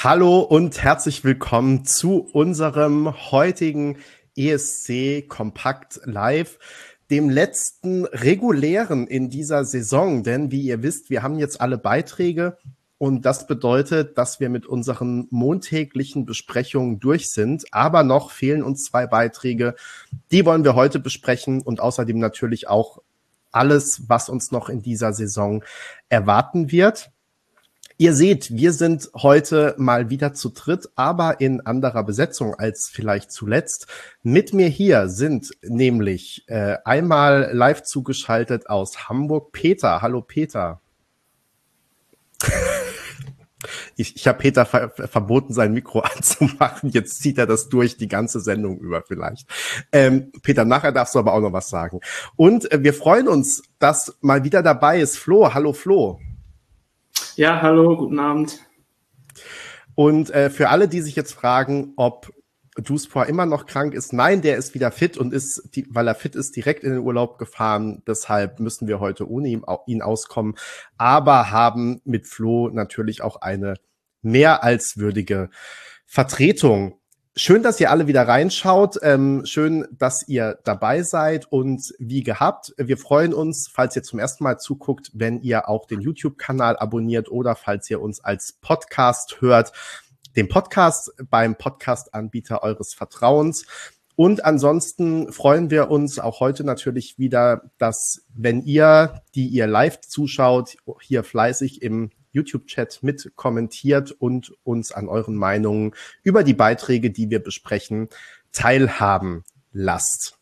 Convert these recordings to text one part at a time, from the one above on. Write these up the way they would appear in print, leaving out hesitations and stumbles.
Hallo und herzlich willkommen zu unserem heutigen ESC Kompakt Live, dem letzten regulären in dieser Saison. Denn wie ihr wisst, wir haben jetzt alle Beiträge und das bedeutet, dass wir mit unseren montäglichen Besprechungen durch sind. Aber noch fehlen uns 2 Beiträge. Die wollen wir heute besprechen und außerdem natürlich auch alles, was uns noch in dieser Saison erwarten wird. Ihr seht, wir sind heute mal wieder zu dritt, aber in anderer Besetzung als vielleicht zuletzt. Mit mir hier sind nämlich einmal live zugeschaltet aus Hamburg Peter. Hallo Peter. Ich habe Peter verboten, sein Mikro anzumachen. Jetzt zieht er das durch die ganze Sendung über vielleicht. Peter, nachher darfst du aber auch noch was sagen. Und wir freuen uns, dass mal wieder dabei ist Flo. Hallo Flo. Ja, hallo, guten Abend. Und für alle, die sich jetzt fragen, ob Duspor immer noch krank ist, nein, der ist wieder fit und ist, weil er fit ist, direkt in den Urlaub gefahren. Deshalb müssen wir heute ohne ihn auskommen, aber haben mit Flo natürlich auch eine mehr als würdige Vertretung. Schön, dass ihr alle wieder reinschaut. Schön, dass ihr dabei seid und wie gehabt, wir freuen uns, falls ihr zum ersten Mal zuguckt, wenn ihr auch den YouTube-Kanal abonniert oder falls ihr uns als Podcast hört, den Podcast beim Podcast-Anbieter eures Vertrauens. Und ansonsten freuen wir uns auch heute natürlich wieder, dass wenn ihr, die ihr live zuschaut, hier fleißig im YouTube-Chat mit kommentiert und uns an euren Meinungen über die Beiträge, die wir besprechen, teilhaben lasst.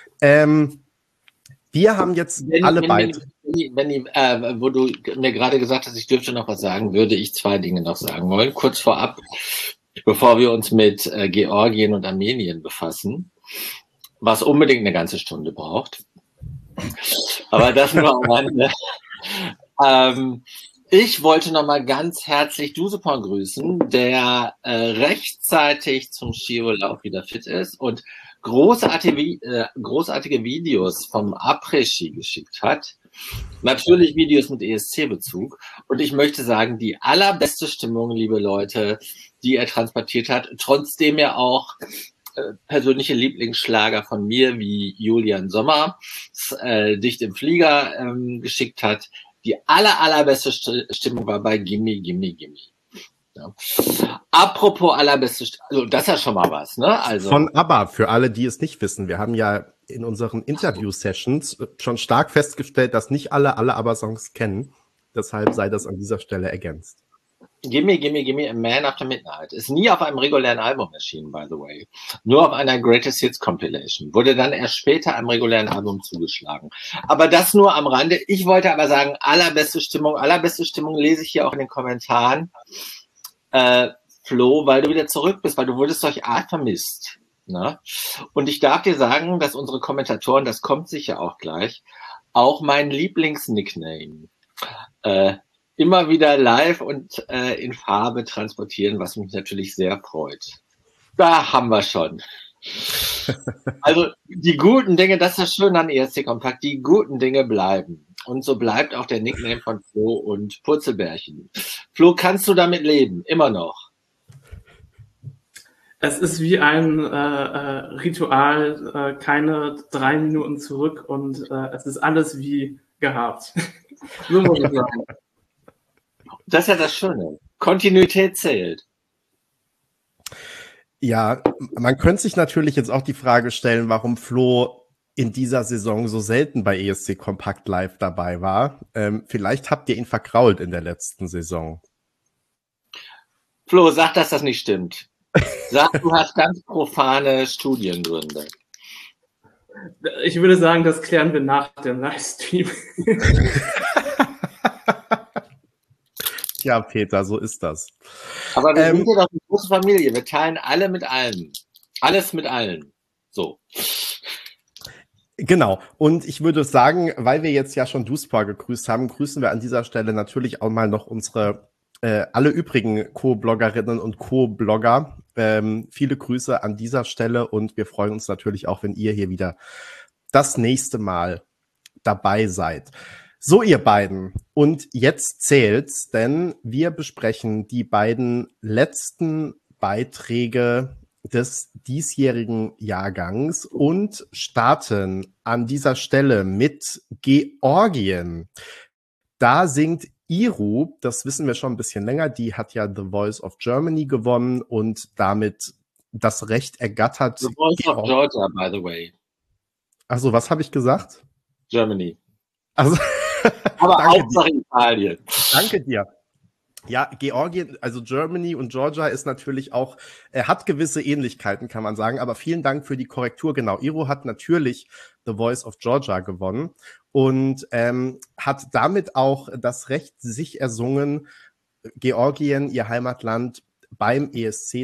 Wir haben jetzt alle Beiträge. Wo du mir gerade gesagt hast, ich dürfte noch was sagen, würde ich 2 Dinge noch sagen wollen. Kurz vorab, bevor wir uns mit Georgien und Armenien befassen, was unbedingt eine ganze Stunde braucht. Aber das nur am Rande. Ich wollte noch mal ganz herzlich Duspor grüßen, der rechtzeitig zum Skiurlaub wieder fit ist und großartige Videos vom Après-Ski geschickt hat. Natürlich Videos mit ESC-Bezug. Und ich möchte sagen, die allerbeste Stimmung, liebe Leute, die er transportiert hat, trotzdem er auch persönliche Lieblingsschlager von mir wie Julian Sommer dicht im Flieger geschickt hat. Die allerbeste Stimmung war bei Gimme, Gimme, Gimme. Ja. Apropos allerbeste Stimmung, also das ist ja schon mal was, ne? Also von ABBA, für alle, die es nicht wissen. Wir haben ja in unseren Interview-Sessions schon stark festgestellt, dass nicht alle ABBA-Songs kennen. Deshalb sei das an dieser Stelle ergänzt. Gimme, Gimme, Gimme, A Man After Midnight ist nie auf einem regulären Album erschienen, by the way. Nur auf einer Greatest Hits Compilation. Wurde dann erst später einem regulären Album zugeschlagen. Aber das nur am Rande. Ich wollte aber sagen, allerbeste Stimmung lese ich hier auch in den Kommentaren. Flo, weil du wieder zurück bist, weil du wurdest durch arg vermisst. Ne? Und ich darf dir sagen, dass unsere Kommentatoren, das kommt sicher auch gleich, auch mein Lieblingsnickname immer wieder live und in Farbe transportieren, was mich natürlich sehr freut. Da haben wir schon. Also die guten Dinge, das ist das Schöne an ESC Kompakt, die guten Dinge bleiben. Und so bleibt auch der Nickname von Flo und Purzelbärchen. Flo, kannst du damit leben? Immer noch? Es ist wie ein Ritual, keine 3 Minuten zurück und es ist alles wie gehabt. So muss ich sagen. Das ist ja das Schöne. Kontinuität zählt. Ja, man könnte sich natürlich jetzt auch die Frage stellen, warum Flo in dieser Saison so selten bei ESC Kompakt Live dabei war. Vielleicht habt ihr ihn verkrault in der letzten Saison. Flo, sag, dass das nicht stimmt. Sag, du hast ganz profane Studiengründe. Ich würde sagen, das klären wir nach dem Livestream. Ja, Peter, so ist das. Aber wir sind ja doch eine große Familie. Wir teilen alle mit allen. Alles mit allen. So. Genau. Und ich würde sagen, weil wir jetzt ja schon Duspor gegrüßt haben, grüßen wir an dieser Stelle natürlich auch mal noch unsere alle übrigen Co-Bloggerinnen und Co-Blogger. Viele Grüße an dieser Stelle und wir freuen uns natürlich auch, wenn ihr hier wieder das nächste Mal dabei seid. So, ihr beiden. Und jetzt zählt's, denn wir besprechen die beiden letzten Beiträge des diesjährigen Jahrgangs und starten an dieser Stelle mit Georgien. Da singt Iru, das wissen wir schon ein bisschen länger, die hat ja The Voice of Germany gewonnen und damit das Recht ergattert. The Voice of Georgia, by the way. Achso, was habe ich gesagt? Germany. Also, aber Hauptsache Italien. Danke dir. Ja, Georgien, also Germany und Georgia ist natürlich auch, hat gewisse Ähnlichkeiten, kann man sagen, aber vielen Dank für die Korrektur. Genau, Iru hat natürlich The Voice of Georgia gewonnen und hat damit auch das Recht sich ersungen, Georgien, ihr Heimatland, beim ESC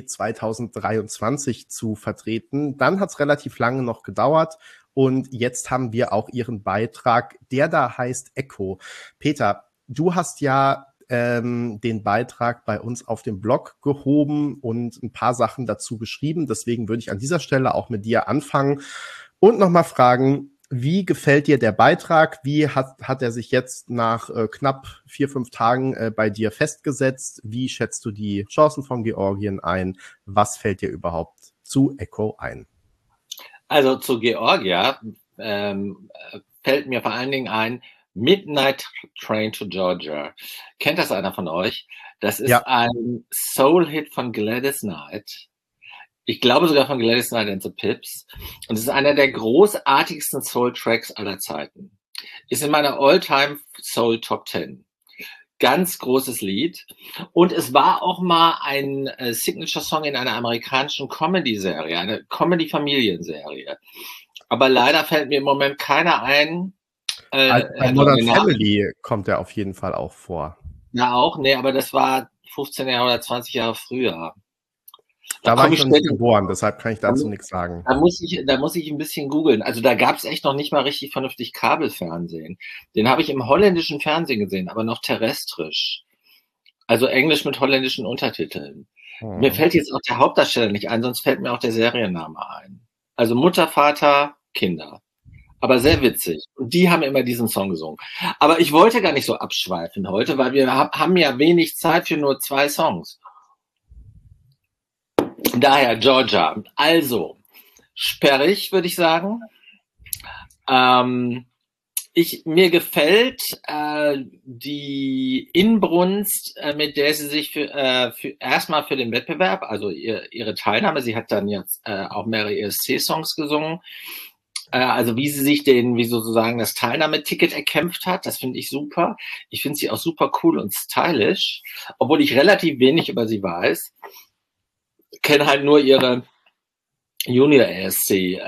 2023 zu vertreten. Dann hat es relativ lange noch gedauert und jetzt haben wir auch ihren Beitrag, der da heißt Echo. Peter, du hast ja den Beitrag bei uns auf dem Blog gehoben und ein paar Sachen dazu geschrieben. Deswegen würde ich an dieser Stelle auch mit dir anfangen und nochmal fragen, wie gefällt dir der Beitrag? Wie hat er sich jetzt nach knapp 4-5 Tagen bei dir festgesetzt? Wie schätzt du die Chancen von Georgien ein? Was fällt dir überhaupt zu Echo ein? Also zu Georgia fällt mir vor allen Dingen ein, Midnight Train to Georgia. Kennt das einer von euch? Das ist ein Soul-Hit von Gladys Knight. Ich glaube sogar von Gladys Knight and the Pips. Und es ist einer der großartigsten Soul-Tracks aller Zeiten. Ist in meiner All-Time Soul Top 10. Ganz großes Lied. Und es war auch mal ein Signature-Song in einer amerikanischen Comedy-Serie, eine Comedy-Familienserie. Aber leider fällt mir im Moment keiner ein. Bei Modern Family kommt er auf jeden Fall auch vor. Ja, auch? Nee, aber das war 15 Jahre oder 20 Jahre früher. Da war ich noch nicht geboren, deshalb kann ich dazu nichts sagen. Da muss ich ein bisschen googeln. Also da gab es echt noch nicht mal richtig vernünftig Kabelfernsehen. Den habe ich im holländischen Fernsehen gesehen, aber noch terrestrisch. Also Englisch mit holländischen Untertiteln. Mir fällt jetzt auch der Hauptdarsteller nicht ein, sonst fällt mir auch der Serienname ein. Also Mutter, Vater, Kinder. Aber sehr witzig. Und die haben immer diesen Song gesungen. Aber ich wollte gar nicht so abschweifen heute, weil wir haben ja wenig Zeit für nur 2 Songs. Daher Georgia. Also, sperrig, würde ich sagen. Mir gefällt die Inbrunst, mit der sie sich erstmal für den Wettbewerb, also ihre Teilnahme, sie hat dann jetzt auch mehrere ESC-Songs gesungen, also wie sie sich wie sozusagen das Teilnahmeticket erkämpft hat, das finde ich super. Ich finde sie auch super cool und stylisch, obwohl ich relativ wenig über sie weiß. Kenne halt nur ihre Junior-ESC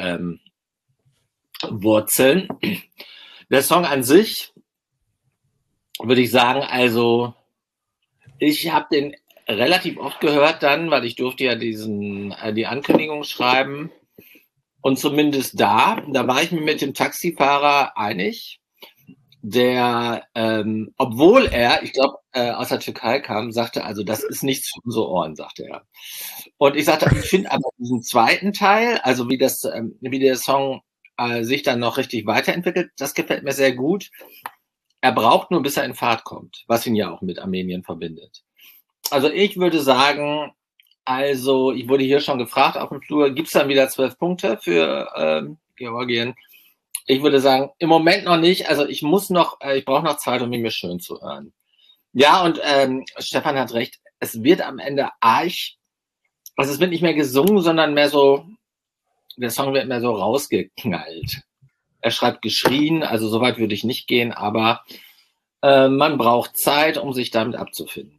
Wurzeln. Der Song an sich, würde ich sagen, also ich habe den relativ oft gehört dann, weil ich durfte ja die Ankündigung schreiben. Und zumindest da war ich mir mit dem Taxifahrer einig, der, obwohl er, ich glaube, aus der Türkei kam, sagte, also das ist nichts für unsere Ohren, sagte er. Und ich sagte, ich finde aber diesen zweiten Teil, also wie der Song sich dann noch richtig weiterentwickelt, das gefällt mir sehr gut. Er braucht nur, bis er in Fahrt kommt, was ihn ja auch mit Armenien verbindet. Also ich würde sagen, also ich wurde hier schon gefragt auf dem Flur, gibt's dann wieder 12 Punkte für Georgien? Ich würde sagen, im Moment noch nicht. Also ich brauche noch Zeit, um ihn mir schön zu hören. Ja, und Stefan hat recht, es wird am Ende arg, also es wird nicht mehr gesungen, sondern mehr so, der Song wird mehr so rausgeknallt. Er schreibt geschrien, also so weit würde ich nicht gehen, aber man braucht Zeit, um sich damit abzufinden.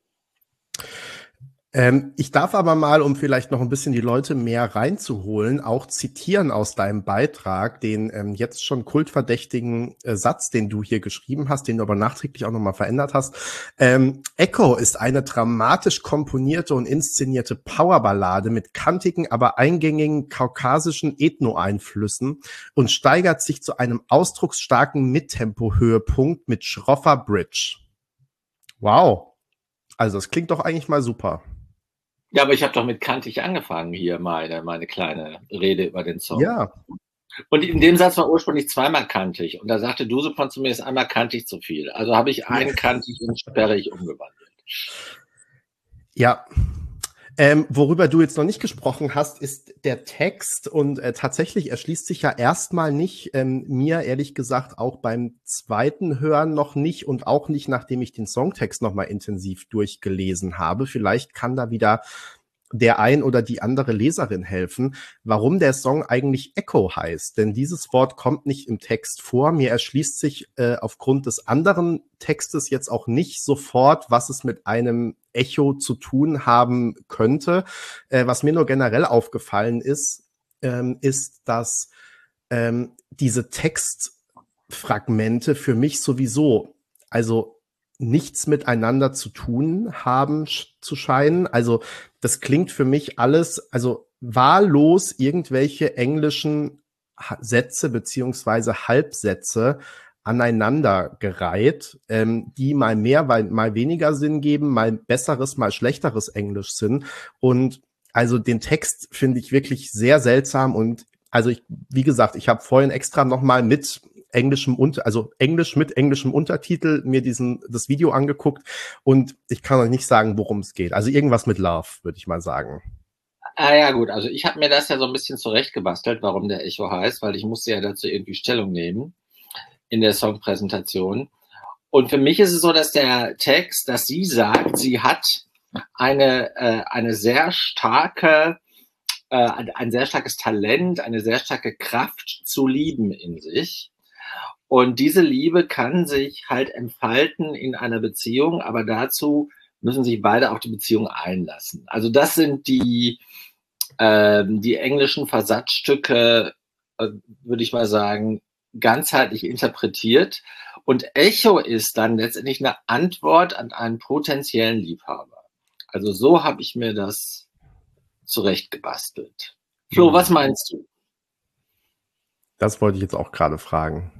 Ich darf aber mal, um vielleicht noch ein bisschen die Leute mehr reinzuholen, auch zitieren aus deinem Beitrag, den jetzt schon kultverdächtigen Satz, den du hier geschrieben hast, den du aber nachträglich auch nochmal verändert hast. Echo ist eine dramatisch komponierte und inszenierte Powerballade mit kantigen, aber eingängigen kaukasischen Ethno-Einflüssen und steigert sich zu einem ausdrucksstarken Mittempo-Höhepunkt mit schroffer Bridge. Wow. Also das klingt doch eigentlich mal super. Ja, aber ich habe doch mit kantig angefangen hier, meine kleine Rede über den Song. Ja, Und in dem Satz war ursprünglich zweimal kantig. Und da sagte Dusepon zu mir, ist einmal kantig zu viel. Also habe ich einkantig in sperrig umgewandelt. Ja. Worüber du jetzt noch nicht gesprochen hast, ist der Text. Und tatsächlich erschließt sich ja erstmal nicht, mir ehrlich gesagt auch beim zweiten Hören noch nicht und auch nicht, nachdem ich den Songtext nochmal intensiv durchgelesen habe. Vielleicht kann da wieder der ein oder die andere Leserin helfen, warum der Song eigentlich Echo heißt. Denn dieses Wort kommt nicht im Text vor. Mir erschließt sich aufgrund des anderen Textes jetzt auch nicht sofort, was es mit einem Echo zu tun haben könnte. Was mir nur generell aufgefallen ist, ist, dass diese Textfragmente für mich sowieso, also nichts miteinander zu tun haben zu scheinen. Also das klingt für mich alles, also wahllos irgendwelche englischen Sätze beziehungsweise Halbsätze aneinandergereiht, die mal mehr, mal weniger Sinn geben, mal besseres, mal schlechteres Englisch sind. Und also den Text finde ich wirklich sehr seltsam und also wie gesagt, ich habe vorhin extra nochmal mit Englisch mit englischem Untertitel mir das Video angeguckt und ich kann euch nicht sagen, worum es geht. Also irgendwas mit Love, würde ich mal sagen. Ah ja, gut. Also ich habe mir das ja so ein bisschen zurechtgebastelt, warum der Echo heißt, weil ich musste ja dazu irgendwie Stellung nehmen in der Songpräsentation. Und für mich ist es so, dass der Text, dass sie sagt, sie hat eine sehr starke, ein sehr starkes Talent, eine sehr starke Kraft zu lieben in sich. Und diese Liebe kann sich halt entfalten in einer Beziehung, aber dazu müssen sich beide auf die Beziehung einlassen. Also das sind die englischen Versatzstücke, würde ich mal sagen, ganzheitlich interpretiert. Und Echo ist dann letztendlich eine Antwort an einen potenziellen Liebhaber. Also so habe ich mir das zurechtgebastelt. Flo, was meinst du? Das wollte ich jetzt auch gerade fragen.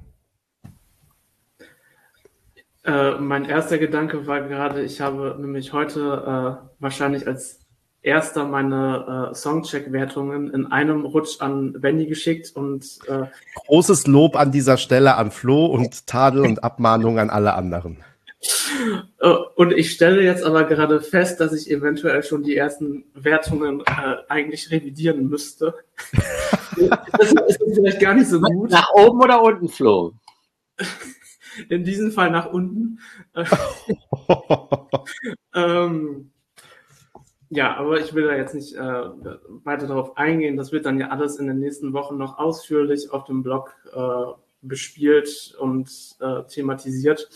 Mein erster Gedanke war gerade, ich habe nämlich heute wahrscheinlich als erster meine Songcheck-Wertungen in einem Rutsch an Benny geschickt und großes Lob an dieser Stelle an Flo und Tadel und Abmahnung an alle anderen. Und ich stelle jetzt aber gerade fest, dass ich eventuell schon die ersten Wertungen eigentlich revidieren müsste. Das ist vielleicht gar nicht so gut. Nach oben oder unten, Flo? In diesem Fall nach unten. Ja, aber ich will da jetzt nicht weiter darauf eingehen. Das wird dann ja alles in den nächsten Wochen noch ausführlich auf dem Blog bespielt und thematisiert.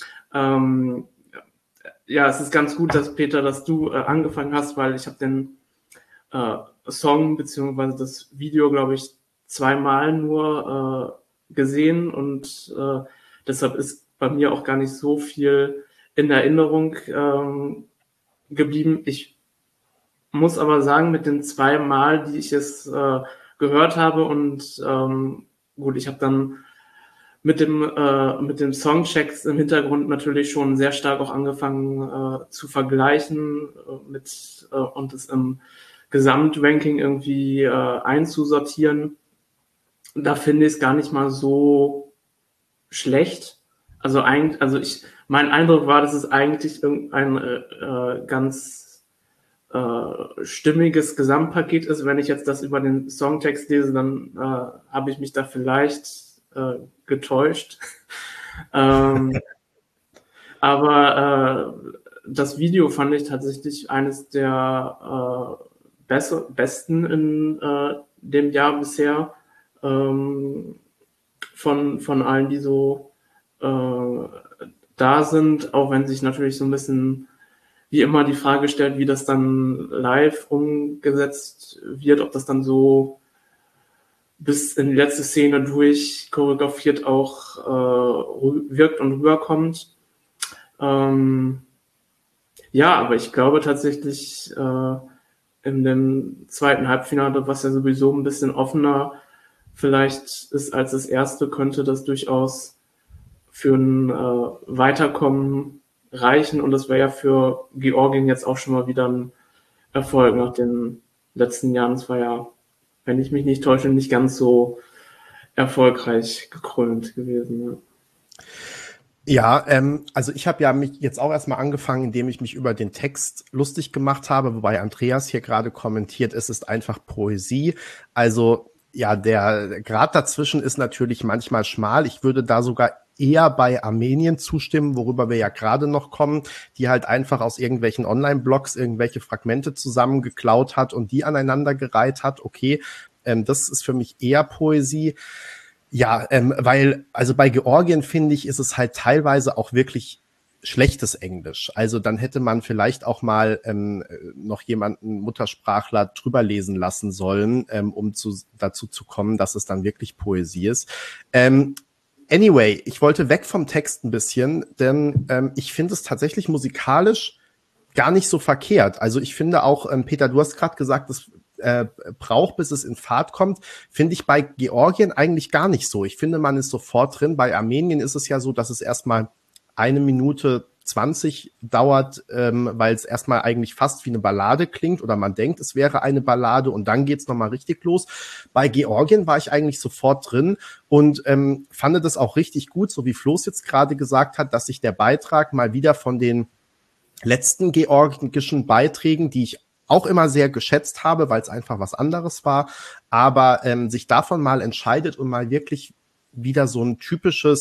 Ja, es ist ganz gut, dass Peter, dass du angefangen hast, weil ich habe den Song beziehungsweise das Video, glaube ich, zweimal nur gesehen und deshalb ist bei mir auch gar nicht so viel in Erinnerung geblieben. Ich muss aber sagen, mit den zweimal, die ich es gehört habe und gut, ich habe dann mit dem Songchecks im Hintergrund natürlich schon sehr stark auch angefangen zu vergleichen und es im Gesamtranking irgendwie einzusortieren. Da finde ich es gar nicht mal so schlecht. Also mein Eindruck war, dass es eigentlich irgendein ganz stimmiges Gesamtpaket ist. Wenn ich jetzt das über den Songtext lese, dann habe ich mich da vielleicht getäuscht. Aber das Video fand ich tatsächlich eines der besten in dem Jahr bisher von allen, die so da sind, auch wenn sich natürlich so ein bisschen wie immer die Frage stellt, wie das dann live umgesetzt wird, ob das dann so bis in die letzte Szene durch choreografiert auch wirkt und rüberkommt. Ja, aber ich glaube tatsächlich in dem zweiten Halbfinale, was ja sowieso ein bisschen offener vielleicht ist als das erste, könnte das durchaus für ein Weiterkommen reichen. Und das wäre ja für Georgien jetzt auch schon mal wieder ein Erfolg nach den letzten Jahren. Es war ja, wenn ich mich nicht täusche, nicht ganz so erfolgreich gekrönt gewesen. Ja. Ja, also ich habe ja mich jetzt auch erstmal angefangen, indem ich mich über den Text lustig gemacht habe, wobei Andreas hier gerade kommentiert, es ist einfach Poesie. Also ja, der Grad dazwischen ist natürlich manchmal schmal. Ich würde da sogar eher bei Armenien zustimmen, worüber wir ja gerade noch kommen, die halt einfach aus irgendwelchen Online-Blogs irgendwelche Fragmente zusammengeklaut hat und die aneinandergereiht hat. Okay, das ist für mich eher Poesie. Ja, weil, also bei Georgien finde ich, ist es halt teilweise auch wirklich schlechtes Englisch. Also dann hätte man vielleicht auch mal noch jemanden Muttersprachler drüber lesen lassen sollen, um dazu zu kommen, dass es dann wirklich Poesie ist. Anyway, ich wollte weg vom Text ein bisschen, denn ich finde es tatsächlich musikalisch gar nicht so verkehrt. Also ich finde auch, Peter, du hast gerade gesagt, das braucht, bis es in Fahrt kommt, finde ich bei Georgien eigentlich gar nicht so. Ich finde, man ist sofort drin. Bei Armenien ist es ja so, dass es erstmal 1 Minute 20 dauert, weil es erstmal eigentlich fast wie eine Ballade klingt oder man denkt, es wäre eine Ballade und dann geht's nochmal richtig los. Bei Georgien war ich eigentlich sofort drin und fand das auch richtig gut, so wie Floß jetzt gerade gesagt hat, dass sich der Beitrag mal wieder von den letzten georgischen Beiträgen, die ich auch immer sehr geschätzt habe, weil es einfach was anderes war, aber sich davon mal entscheidet und mal wirklich wieder so ein typischer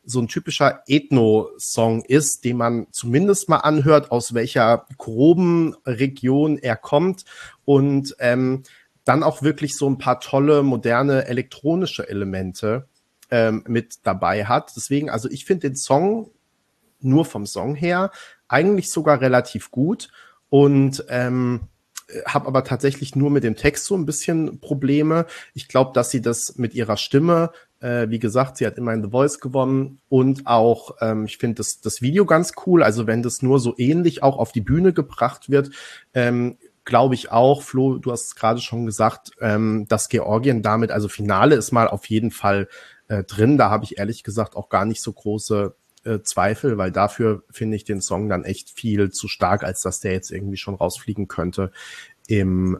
Ethno-Song ist, den man zumindest mal anhört, aus welcher groben Region er kommt und dann auch wirklich so ein paar tolle, moderne elektronische Elemente mit dabei hat. Deswegen, also ich finde den Song nur vom Song her eigentlich sogar relativ gut und habe aber tatsächlich nur mit dem Text so ein bisschen Probleme. Ich glaube, dass sie das mit ihrer Stimme, wie gesagt, sie hat immerhin The Voice gewonnen und auch, ich finde das Video ganz cool. Also wenn das nur so ähnlich auch auf die Bühne gebracht wird, glaube ich auch, Flo, du hast es gerade schon gesagt, dass Georgien damit, also Finale ist mal auf jeden Fall drin. Da habe ich ehrlich gesagt auch gar nicht so große Zweifel, weil dafür finde ich den Song dann echt viel zu stark, als dass der jetzt irgendwie schon rausfliegen könnte im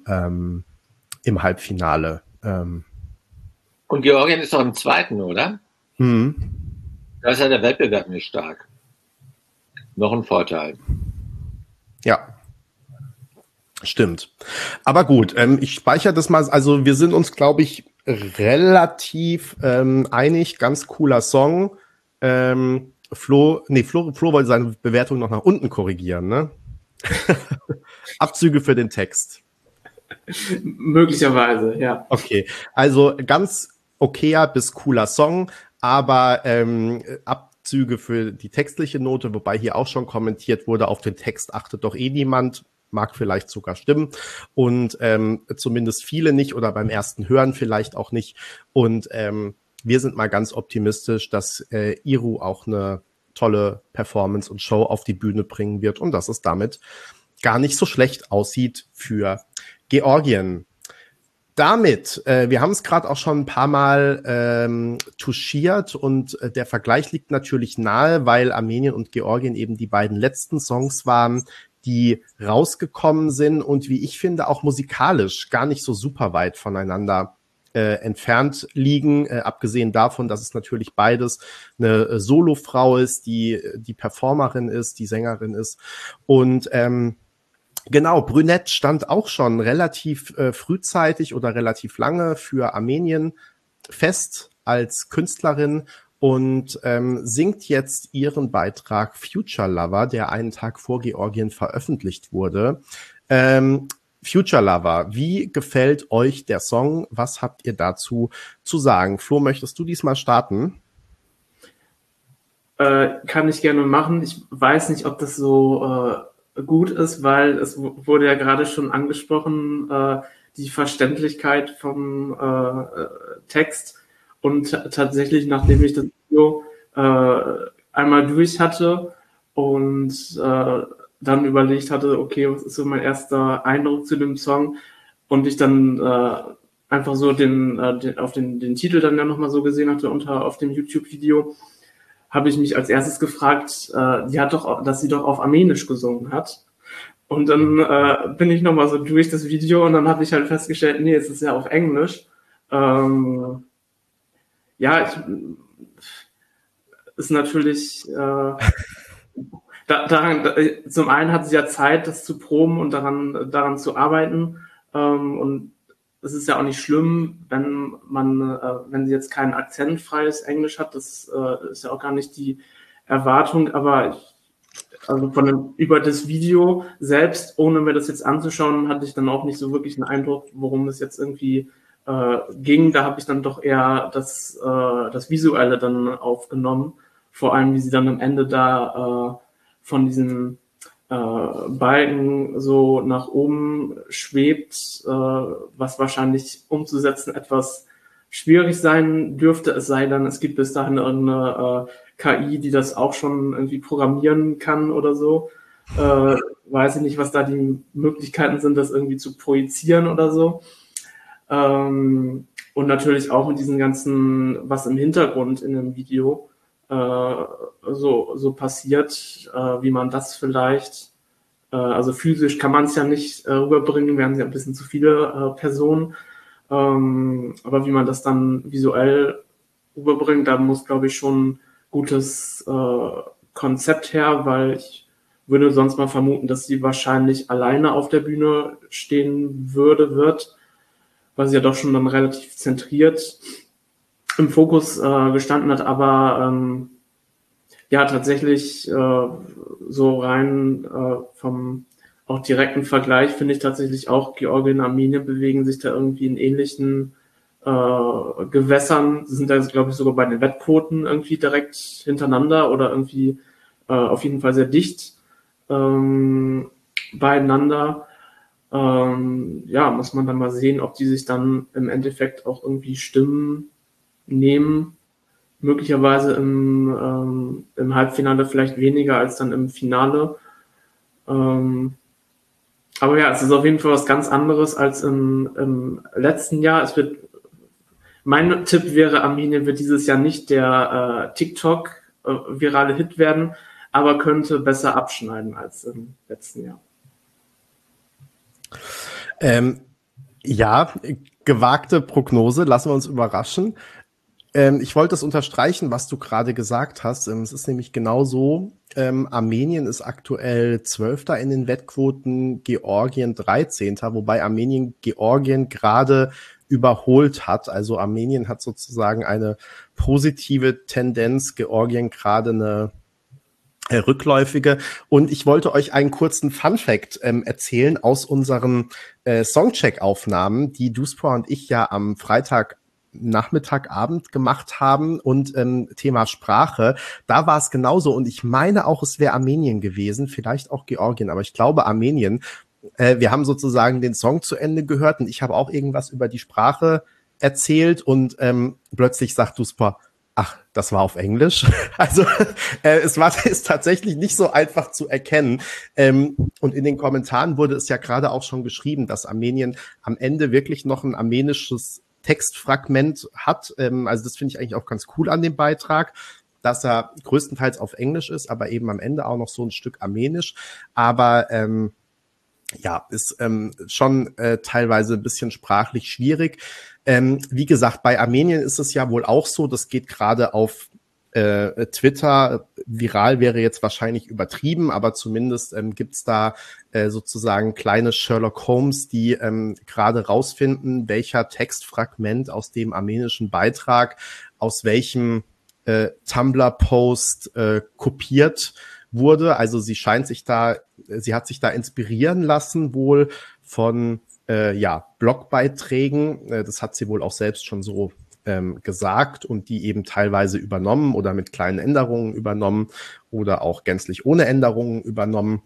Halbfinale. Und Georgien ist doch im zweiten, oder? Da ist ja der Wettbewerb nicht stark. Noch ein Vorteil. Ja. Stimmt. Aber gut, ich speichere das mal. Also wir sind uns, glaube ich, relativ einig. Ganz cooler Song. Flo wollte seine Bewertung noch nach unten korrigieren, ne? Abzüge für den Text. Möglicherweise, ja. Okay, also ganz okayer bis cooler Song, aber Abzüge für die textliche Note, wobei hier auch schon kommentiert wurde, auf den Text achtet doch eh niemand, mag vielleicht sogar stimmen und zumindest viele nicht oder beim ersten Hören vielleicht auch nicht und wir sind mal ganz optimistisch, dass Iru auch eine tolle Performance und Show auf die Bühne bringen wird und dass es damit gar nicht so schlecht aussieht für Georgien. Damit, wir haben es gerade auch schon ein paar Mal touchiert und der Vergleich liegt natürlich nahe, weil Armenien und Georgien eben die beiden letzten Songs waren, die rausgekommen sind und wie ich finde auch musikalisch gar nicht so super weit voneinander entfernt liegen, abgesehen davon, dass es natürlich beides eine Solofrau ist, die Performerin ist, die Sängerin ist. Und genau, Brünett stand auch schon relativ frühzeitig oder relativ lange für Armenien fest als Künstlerin und singt jetzt ihren Beitrag Future Lover, der einen Tag vor Georgien veröffentlicht wurde. Future Lover, wie gefällt euch der Song? Was habt ihr dazu zu sagen? Flo, möchtest du diesmal starten? Kann ich gerne machen. Ich weiß nicht, ob das so gut ist, weil es wurde ja gerade schon angesprochen, die Verständlichkeit vom Text. Und tatsächlich, nachdem ich das Video einmal durch hatte und dann überlegt hatte, okay, was ist so mein erster Eindruck zu dem Song und ich dann einfach so den Titel dann ja nochmal so gesehen hatte auf dem YouTube-Video, habe ich mich als erstes gefragt, dass sie doch auf Armenisch gesungen hat. Und dann bin ich nochmal so durch das Video und dann habe ich halt festgestellt, nee, es ist ja auf Englisch. ja, ist natürlich zum einen hat sie ja Zeit, das zu proben und daran zu arbeiten. Und es ist ja auch nicht schlimm, wenn sie jetzt kein akzentfreies Englisch hat. Das ist ja auch gar nicht die Erwartung. Aber also über das Video selbst, ohne mir das jetzt anzuschauen, hatte ich dann auch nicht so wirklich einen Eindruck, worum es jetzt irgendwie ging. Da habe ich dann doch eher das Visuelle dann aufgenommen. Vor allem, wie sie dann am Ende da von diesen Balken so nach oben schwebt, was wahrscheinlich umzusetzen etwas schwierig sein dürfte, es sei denn, es gibt bis dahin irgendeine KI, die das auch schon irgendwie programmieren kann oder so. Weiß ich nicht, was da die Möglichkeiten sind, das irgendwie zu projizieren oder so. Und natürlich auch mit diesen ganzen, was im Hintergrund in dem Video so passiert, wie man das vielleicht, also physisch kann man es ja nicht rüberbringen, wären ja ein bisschen zu viele Personen, aber wie man das dann visuell rüberbringt, da muss, glaube ich, schon gutes Konzept her, weil ich würde sonst mal vermuten, dass sie wahrscheinlich alleine auf der Bühne stehen wird, weil sie ja doch schon dann relativ zentriert im Fokus gestanden hat, aber ja, tatsächlich so rein vom auch direkten Vergleich finde ich tatsächlich auch Georgien und Armenien bewegen sich da irgendwie in ähnlichen Gewässern. Sie sind da, glaube ich, sogar bei den Wettquoten irgendwie direkt hintereinander oder irgendwie auf jeden Fall sehr dicht beieinander. Ja, muss man dann mal sehen, ob die sich dann im Endeffekt auch irgendwie Stimmen nehmen. Möglicherweise im Halbfinale vielleicht weniger als dann im Finale. Aber ja, es ist auf jeden Fall was ganz anderes als im letzten Jahr. Mein Tipp wäre, Armenien wird dieses Jahr nicht der TikTok-virale Hit werden, aber könnte besser abschneiden als im letzten Jahr. Ja, gewagte Prognose, lassen wir uns überraschen. Ich wollte das unterstreichen, was du gerade gesagt hast. Es ist nämlich genau so, Armenien ist aktuell 12. in den Wettquoten, Georgien 13., wobei Armenien Georgien gerade überholt hat. Also Armenien hat sozusagen eine positive Tendenz, Georgien gerade eine rückläufige. Und ich wollte euch einen kurzen Fun-Fact erzählen aus unseren Songcheck-Aufnahmen, die Duspor und ich ja am Freitagnachmittag, Abend gemacht haben und Thema Sprache, da war es genauso und ich meine auch, es wäre Armenien gewesen, vielleicht auch Georgien, aber ich glaube Armenien. Wir haben sozusagen den Song zu Ende gehört und ich habe auch irgendwas über die Sprache erzählt und plötzlich sagt Duspor, ach, das war auf Englisch. Also ist tatsächlich nicht so einfach zu erkennen. Und in den Kommentaren wurde es ja gerade auch schon geschrieben, dass Armenien am Ende wirklich noch ein armenisches Textfragment hat. Also das finde ich eigentlich auch ganz cool an dem Beitrag, dass er größtenteils auf Englisch ist, aber eben am Ende auch noch so ein Stück armenisch. Aber ja, ist schon teilweise ein bisschen sprachlich schwierig. Wie gesagt, bei Armenien ist es ja wohl auch so, das geht gerade auf Twitter, viral wäre jetzt wahrscheinlich übertrieben, aber zumindest gibt's da sozusagen kleine Sherlock Holmes, die gerade rausfinden, welcher Textfragment aus dem armenischen Beitrag aus welchem Tumblr-Post kopiert wurde. Also sie hat sich da inspirieren lassen wohl von Blogbeiträgen. Das hat sie wohl auch selbst schon so gesagt und die eben teilweise übernommen oder mit kleinen Änderungen übernommen oder auch gänzlich ohne Änderungen übernommen.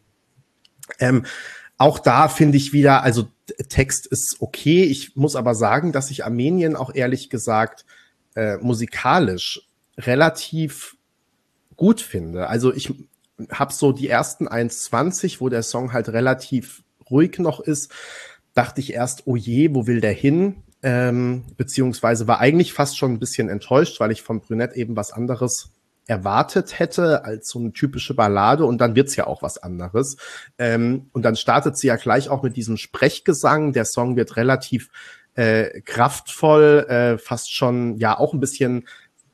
Auch da finde ich wieder, also Text ist okay. Ich muss aber sagen, dass ich Armenien auch ehrlich gesagt musikalisch relativ gut finde. Also ich habe so die ersten 1,20, wo der Song halt relativ ruhig noch ist, dachte ich erst, oh je, wo will der hin? Beziehungsweise war eigentlich fast schon ein bisschen enttäuscht, weil ich von Brünett eben was anderes erwartet hätte als so eine typische Ballade und dann wird's ja auch was anderes. Und dann startet sie ja gleich auch mit diesem Sprechgesang. Der Song wird relativ kraftvoll, fast schon ja auch ein bisschen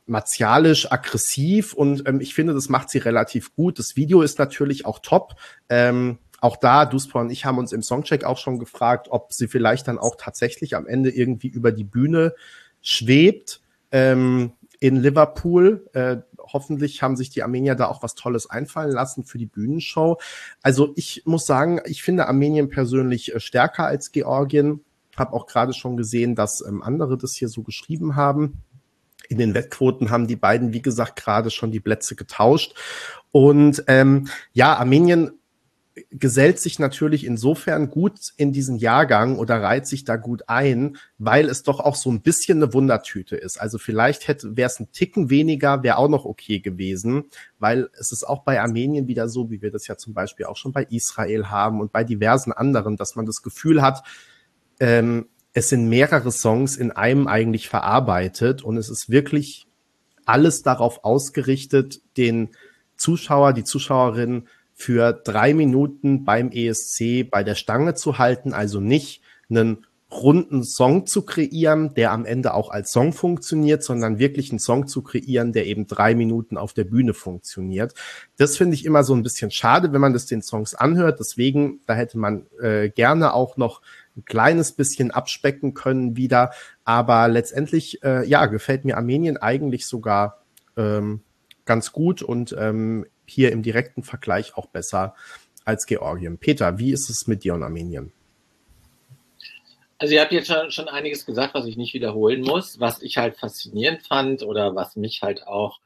martialisch, aggressiv und ich finde, das macht sie relativ gut. Das Video ist natürlich auch top. Auch da, Duspa und ich haben uns im Songcheck auch schon gefragt, ob sie vielleicht dann auch tatsächlich am Ende irgendwie über die Bühne schwebt in Liverpool. Hoffentlich haben sich die Armenier da auch was Tolles einfallen lassen für die Bühnenshow. Also ich muss sagen, ich finde Armenien persönlich stärker als Georgien. Habe auch gerade schon gesehen, dass andere das hier so geschrieben haben. In den Wettquoten haben die beiden, wie gesagt, gerade schon die Plätze getauscht. Und Armenien gesellt sich natürlich insofern gut in diesen Jahrgang oder reiht sich da gut ein, weil es doch auch so ein bisschen eine Wundertüte ist. Also vielleicht wäre es ein Ticken weniger, wäre auch noch okay gewesen, weil es ist auch bei Armenien wieder so, wie wir das ja zum Beispiel auch schon bei Israel haben und bei diversen anderen, dass man das Gefühl hat, es sind mehrere Songs in einem eigentlich verarbeitet und es ist wirklich alles darauf ausgerichtet, den Zuschauer, die Zuschauerin für 3 Minuten beim ESC bei der Stange zu halten, also nicht einen runden Song zu kreieren, der am Ende auch als Song funktioniert, sondern wirklich einen Song zu kreieren, der eben 3 Minuten auf der Bühne funktioniert. Das finde ich immer so ein bisschen schade, wenn man das den Songs anhört. Deswegen, da hätte man gerne auch noch ein kleines bisschen abspecken können wieder. Aber letztendlich, gefällt mir Armenien eigentlich sogar ganz gut und hier im direkten Vergleich auch besser als Georgien. Peter, wie ist es mit dir und Armenien? Also ihr habt jetzt schon einiges gesagt, was ich nicht wiederholen muss, was ich halt faszinierend fand oder was mich halt auch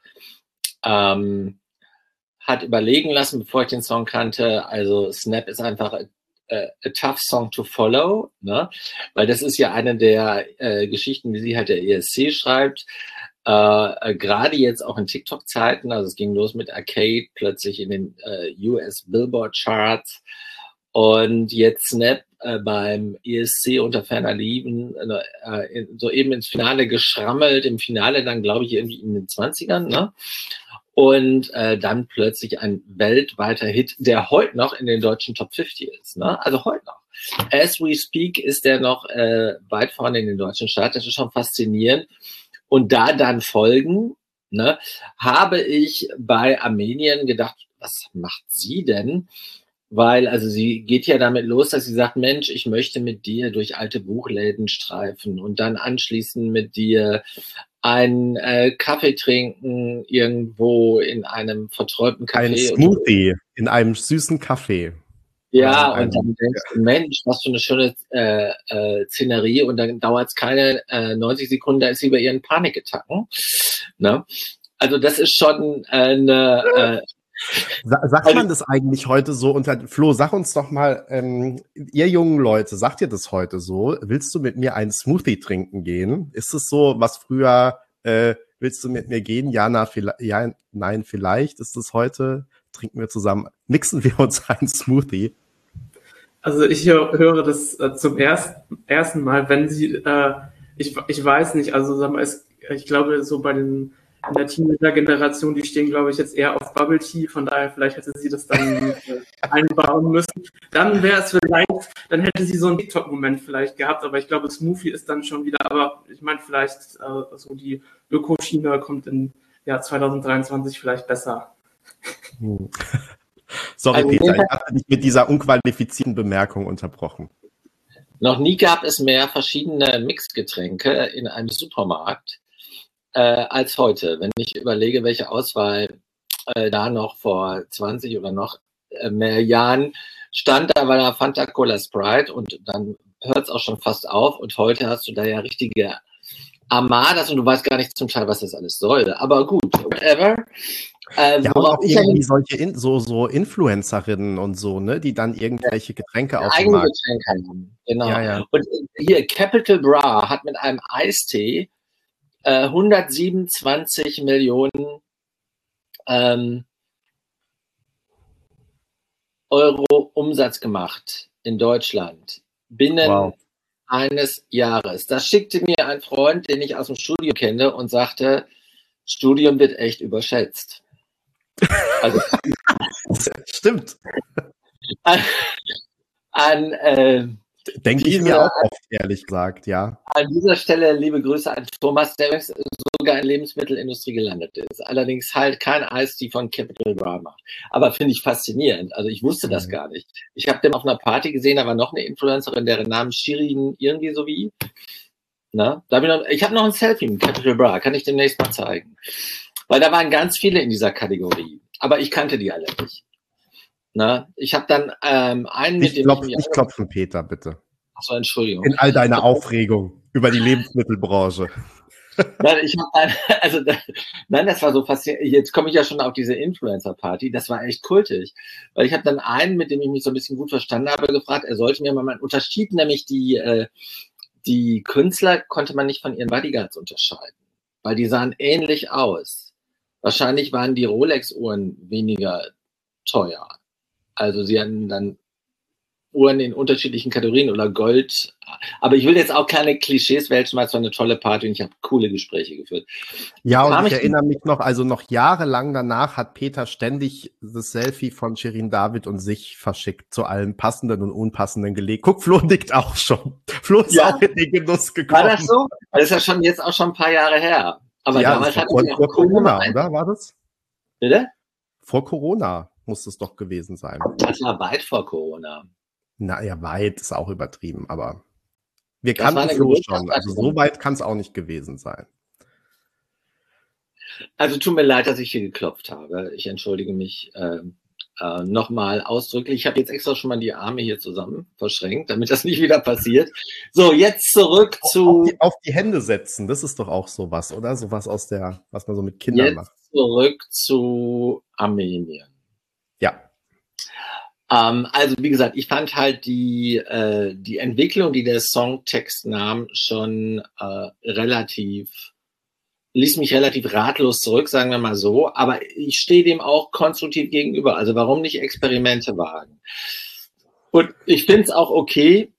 hat überlegen lassen, bevor ich den Song kannte. Also Snap ist einfach a tough song to follow, ne? Weil das ist ja eine der Geschichten, wie sie halt der ESC schreibt. Gerade jetzt auch in TikTok-Zeiten, also es ging los mit Arcade, plötzlich in den US Billboard Charts und jetzt Snap beim ESC unter ferner Liefen soeben ins Finale geschrammelt, im Finale dann glaube ich irgendwie in den 20ern, ne? Und dann plötzlich ein weltweiter Hit, der heute noch in den deutschen Top 50 ist, ne? Also heute noch. As we speak ist der noch weit vorne in den deutschen Charts, das ist schon faszinierend. Und da dann folgen, ne, habe ich bei Armenien gedacht, was macht sie denn? Weil, also sie geht ja damit los, dass sie sagt, Mensch, ich möchte mit dir durch alte Buchläden streifen und dann anschließend mit dir einen Kaffee trinken irgendwo in einem verträumten Café. Ein Smoothie in einem süßen Kaffee. Ja, und dann denkst du, Mensch, was für eine schöne Szenerie und dann dauert es keine 90 Sekunden, da ist sie bei ihren Panikattacken. Ne? Also das ist schon eine... Sagt man das eigentlich heute so unter... Flo, sag uns doch mal, ihr jungen Leute, sagt ihr das heute so? Willst du mit mir einen Smoothie trinken gehen? Ist es so, was früher, willst du mit mir gehen? Ja, ja, nein, vielleicht. Ist es heute... Trinken wir zusammen, mixen wir uns einen Smoothie. Also ich höre das zum ersten Mal, wenn sie, ich weiß nicht, also sag mal, ich glaube so in der Teenager-Generation, die stehen, glaube ich, jetzt eher auf Bubble Tea, von daher vielleicht hätte sie das dann einbauen müssen. Dann wäre es vielleicht, dann hätte sie so einen TikTok-Moment vielleicht gehabt, aber ich glaube, Smoothie ist dann schon wieder, aber ich meine, vielleicht so die Ökoschiene kommt im Jahr 2023 vielleicht besser. Sorry, also, Peter, ich hatte dich mit dieser unqualifizierten Bemerkung unterbrochen. Noch nie gab es mehr verschiedene Mixgetränke in einem Supermarkt als heute. Wenn ich überlege, welche Auswahl da noch vor 20 oder noch mehr Jahren stand, da war da Fanta, Cola, Sprite und dann hört es auch schon fast auf und heute hast du da ja richtige Armadas und du weißt gar nicht zum Teil, was das alles soll. Aber gut, whatever. Ja, auch irgendwie solche so Influencerinnen und so, ne, die dann irgendwelche Getränke auf dem Markt haben. Genau. Ja. Und hier, Capital Bra hat mit einem Eistee 127 Millionen Euro Umsatz gemacht in Deutschland binnen eines Jahres. Das schickte mir ein Freund, den ich aus dem Studium kenne und sagte, Studium wird echt überschätzt. Also, stimmt. Denke ich mir auch oft, ehrlich gesagt, ja. An dieser Stelle liebe Grüße an Thomas, der so sogar in Lebensmittelindustrie gelandet ist. Allerdings halt kein Eistee von Capital Bra macht. Aber finde ich faszinierend. Also ich wusste das gar nicht. Ich habe den auf einer Party gesehen, da war noch eine Influencerin, deren Namen Shirin irgendwie so wie. Na, ich habe noch ein Selfie mit Capital Bra, kann ich demnächst mal zeigen. Weil da waren ganz viele in dieser Kategorie. Aber ich kannte die alle nicht. Na, ich habe dann einen mit dem... Nicht klopfen, Peter, bitte. Achso, Entschuldigung. In all deiner Aufregung über die Lebensmittelbranche. Nein, das war so faszinierend. Jetzt komme ich ja schon auf diese Influencer-Party. Das war echt kultig. Weil ich habe dann einen, mit dem ich mich so ein bisschen gut verstanden habe, gefragt, er sollte mir mal einen Unterschied, nämlich die Künstler konnte man nicht von ihren Bodyguards unterscheiden. Weil die sahen ähnlich aus. Wahrscheinlich waren die Rolex-Uhren weniger teuer. Also sie hatten dann Uhren in unterschiedlichen Kategorien oder Gold. Aber ich will jetzt auch keine Klischees wälzen, weil es war eine tolle Party und ich habe coole Gespräche geführt. Ja, und ich erinnere mich noch, also noch jahrelang danach hat Peter ständig das Selfie von Shirin David und sich verschickt, zu allen passenden und unpassenden gelegt. Guck, Flo nickt auch schon. Flo ist auch in den Genuss gekommen. War das so? Das ist ja schon jetzt auch schon ein paar Jahre her. Aber ja, damals hat vor Corona, oder? War das? Bitte? Vor Corona muss es doch gewesen sein. Das war weit vor Corona. Naja, weit ist auch übertrieben, aber wir kannten Flo schon. Also so weit kann es auch nicht gewesen sein. Also tut mir leid, dass ich hier geklopft habe. Ich entschuldige mich nochmal ausdrücklich. Ich habe jetzt extra schon mal die Arme hier zusammen verschränkt, damit das nicht wieder passiert. So, jetzt zurück auf die Hände setzen, das ist doch auch sowas, oder? Sowas was man so mit Kindern macht. Zurück zu Armenien. Ja. Also wie gesagt, ich fand halt die Entwicklung, die der Songtext nahm, schon ließ mich relativ ratlos zurück, sagen wir mal so. Aber ich stehe dem auch konstruktiv gegenüber. Also warum nicht Experimente wagen? Und ich finde es auch okay,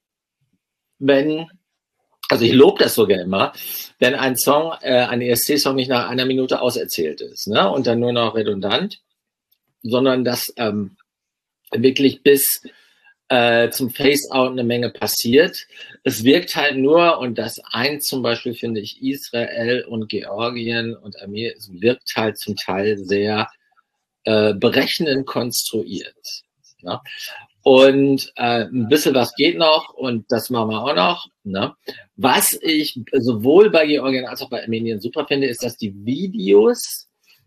also ich lobe das sogar immer, wenn ein ESC-Song nicht nach 1 Minute auserzählt ist, ne? Und dann nur noch redundant, sondern dass wirklich bis zum Face-Out eine Menge passiert. Es wirkt halt nur, und das eint zum Beispiel, finde ich, Israel und Georgien und Armenien, es wirkt halt zum Teil sehr berechnend konstruiert. Ne? Und ein bisschen was geht noch und das machen wir auch noch. Ne? Was ich sowohl bei Georgien als auch bei Armenien super finde, ist, dass die Videos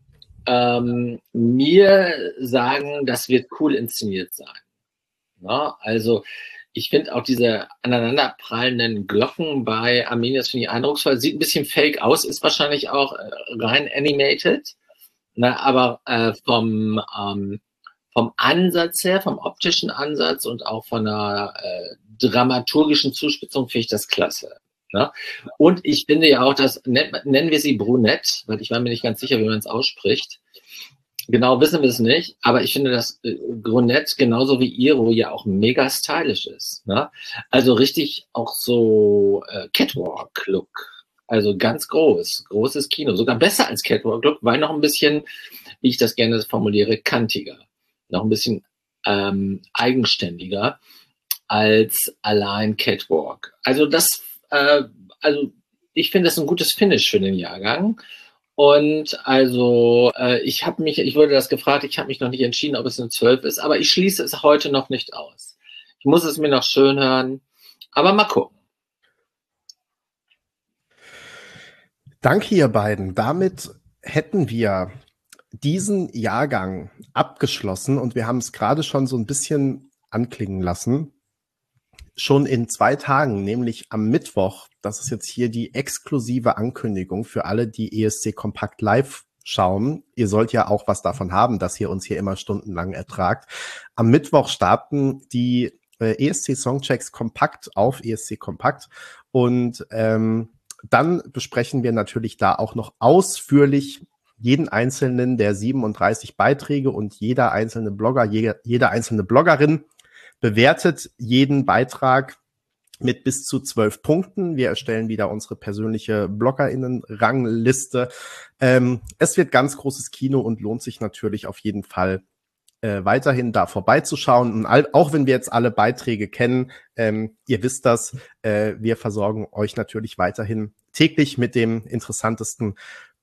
mir sagen, das wird cool inszeniert sein. Ja, also ich finde auch diese aneinanderprallenden Glocken bei Armenien, das finde ich eindrucksvoll. Sieht ein bisschen fake aus, ist wahrscheinlich auch rein animated. Na, aber vom Ansatz her, vom optischen Ansatz und auch von einer dramaturgischen Zuspitzung finde ich das klasse. Ne? Und ich finde ja auch, dass, nennen wir sie Brunette, weil ich war mir nicht ganz sicher, wie man es ausspricht. Genau wissen wir es nicht, aber ich finde, dass Brunette genauso wie Iro ja auch mega stylisch ist. Ne? Also richtig auch so Catwalk-Look. Also ganz großes Kino. Sogar besser als Catwalk-Look, weil noch ein bisschen, wie ich das gerne formuliere, kantiger. Noch ein bisschen eigenständiger als allein Catwalk. Also ich finde das ein gutes Finish für den Jahrgang. Und also ich wurde das gefragt, ich habe mich noch nicht entschieden, ob es eine 12 ist, aber ich schließe es heute noch nicht aus. Ich muss es mir noch schön hören, aber mal gucken. Danke, ihr beiden. Damit hätten wir diesen Jahrgang abgeschlossen und wir haben es gerade schon so ein bisschen anklingen lassen. Schon in 2 Tagen, nämlich am Mittwoch, das ist jetzt hier die exklusive Ankündigung für alle, die ESC Kompakt live schauen. Ihr sollt ja auch was davon haben, dass ihr uns hier immer stundenlang ertragt. Am Mittwoch starten die ESC Songchecks Kompakt auf ESC Kompakt und dann besprechen wir natürlich da auch noch ausführlich jeden einzelnen der 37 Beiträge und jeder einzelne Blogger, jede einzelne Bloggerin bewertet jeden Beitrag mit bis zu 12 Punkten. Wir erstellen wieder unsere persönliche BloggerInnen-Rangliste. Es wird ganz großes Kino und lohnt sich natürlich auf jeden Fall weiterhin da vorbeizuschauen. Und auch wenn wir jetzt alle Beiträge kennen, ihr wisst das, wir versorgen euch natürlich weiterhin täglich mit dem interessantesten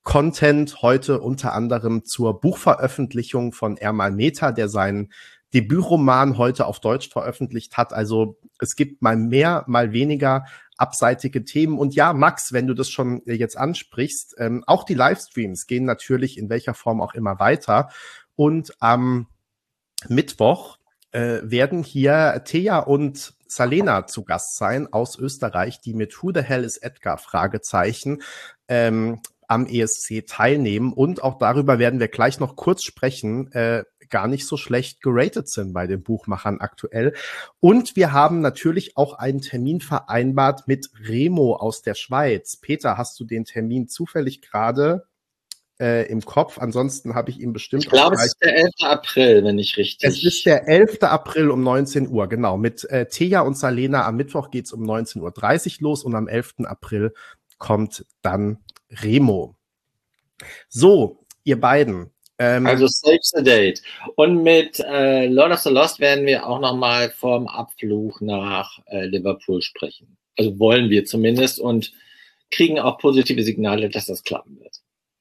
Content heute unter anderem zur Buchveröffentlichung von Ermal Meta, der seinen Debütroman heute auf Deutsch veröffentlicht hat. Also es gibt mal mehr, mal weniger abseitige Themen. Und ja, Max, wenn du das schon jetzt ansprichst, auch die Livestreams gehen natürlich in welcher Form auch immer weiter. Und am Mittwoch werden hier Thea und Salena zu Gast sein aus Österreich, die mit Who the Hell is Edgar? Fragezeichen am ESC teilnehmen. Und auch darüber werden wir gleich noch kurz sprechen, gar nicht so schlecht geratet sind bei den Buchmachern aktuell. Und wir haben natürlich auch einen Termin vereinbart mit Remo aus der Schweiz. Peter, hast du den Termin zufällig gerade im Kopf? Ansonsten habe ich ihn bestimmt. Ich glaube, es ist der 11. April, wenn ich richtig. Es ist der 11. April um 19 Uhr, genau. Mit Thea und Salena am Mittwoch geht's um 19.30 Uhr los und am 11. April kommt dann Remo. So, ihr beiden. Also save the date. Und mit Lord of the Lost werden wir auch nochmal vorm Abflug nach Liverpool sprechen. Also wollen wir zumindest und kriegen auch positive Signale, dass das klappen wird.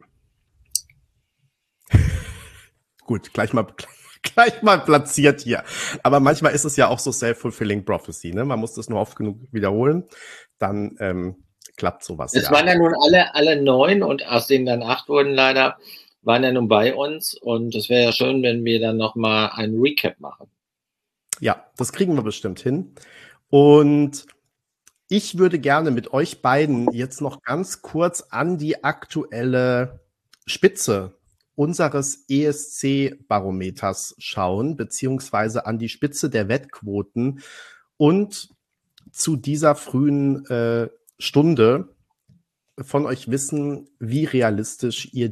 Gut, gleich mal platziert hier. Aber manchmal ist es ja auch so self-fulfilling prophecy, ne? Man muss das nur oft genug wiederholen, dann klappt sowas. Es waren ja nun alle 9 und aus denen dann 8 wurden leider, waren ja nun bei uns und es wäre ja schön, wenn wir dann nochmal einen Recap machen. Ja, das kriegen wir bestimmt hin. Und ich würde gerne mit euch beiden jetzt noch ganz kurz an die aktuelle Spitze unseres ESC-Barometers schauen, beziehungsweise an die Spitze der Wettquoten und zu dieser frühen Stunde von euch wissen, wie realistisch ihr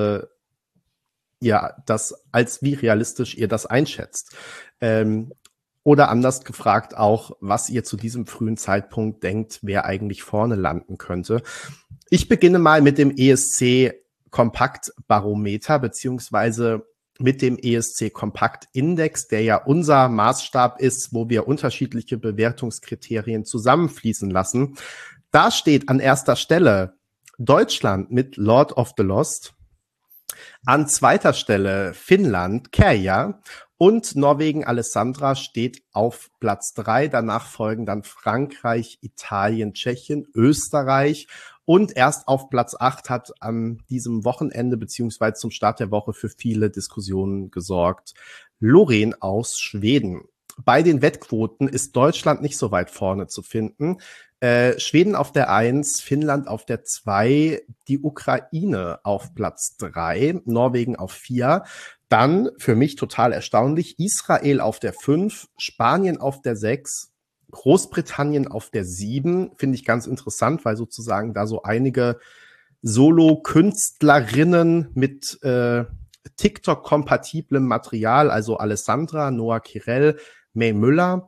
wie realistisch ihr das einschätzt. Oder anders gefragt auch, was ihr zu diesem frühen Zeitpunkt denkt, wer eigentlich vorne landen könnte. Ich beginne mal mit dem ESC-Kompaktbarometer beziehungsweise mit dem ESC-Kompakt-Index, der ja unser Maßstab ist, wo wir unterschiedliche Bewertungskriterien zusammenfließen lassen. Da steht an erster Stelle Deutschland mit Lord of the Lost, an zweiter Stelle Finnland, Kärja und Norwegen, Alessandra steht auf Platz 3. Danach folgen dann Frankreich, Italien, Tschechien, Österreich und erst auf Platz 8 hat an diesem Wochenende beziehungsweise zum Start der Woche für viele Diskussionen gesorgt Loreen aus Schweden. Bei den Wettquoten ist Deutschland nicht so weit vorne zu finden. Schweden auf der 1, Finnland auf der 2, die Ukraine auf Platz 3, Norwegen auf 4. Dann, für mich total erstaunlich, Israel auf der 5, Spanien auf der 6, Großbritannien auf der 7. Finde ich ganz interessant, weil sozusagen da so einige Solo-Künstlerinnen mit TikTok-kompatiblem Material, also Alessandra, Noah Kirel, May Müller,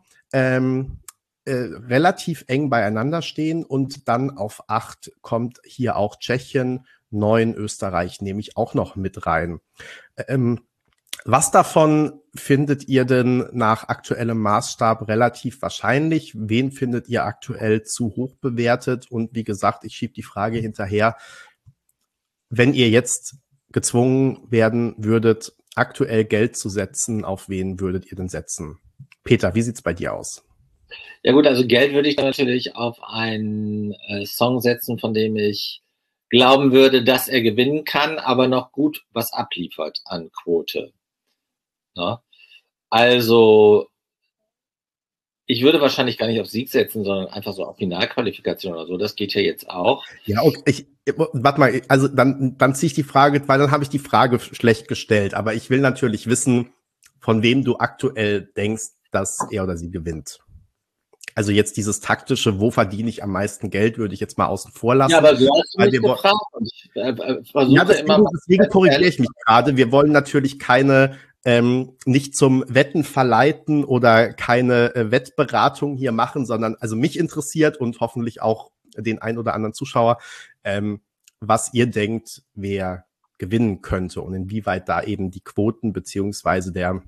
relativ eng beieinander stehen und dann auf 8 kommt hier auch Tschechien, 9 Österreich nehme ich auch noch mit rein. Was davon findet ihr denn nach aktuellem Maßstab relativ wahrscheinlich? Wen findet ihr aktuell zu hoch bewertet? Und wie gesagt, ich schiebe die Frage hinterher, wenn ihr jetzt gezwungen werden würdet, aktuell Geld zu setzen, auf wen würdet ihr denn setzen? Peter, wie sieht's bei dir aus? Ja gut, also Geld würde ich dann natürlich auf einen Song setzen, von dem ich glauben würde, dass er gewinnen kann, aber noch gut was abliefert an Quote. Ja? Also ich würde wahrscheinlich gar nicht auf Sieg setzen, sondern einfach so auf Finalqualifikation oder so. Das geht ja jetzt auch. Ja, okay. Warte mal, also dann ziehe ich die Frage, weil dann habe ich die Frage schlecht gestellt. Aber ich will natürlich wissen, von wem du aktuell denkst, dass er oder sie gewinnt. Also jetzt dieses taktische, wo verdiene ich am meisten Geld, würde ich jetzt mal außen vor lassen. Ja, aber du hast mich gefragt und ich versuche deswegen korrigiere ich mich gerade. Wir wollen natürlich keine nicht zum Wetten verleiten oder keine Wettberatung hier machen, sondern also mich interessiert und hoffentlich auch den ein oder anderen Zuschauer, was ihr denkt, wer gewinnen könnte und inwieweit da eben die Quoten beziehungsweise der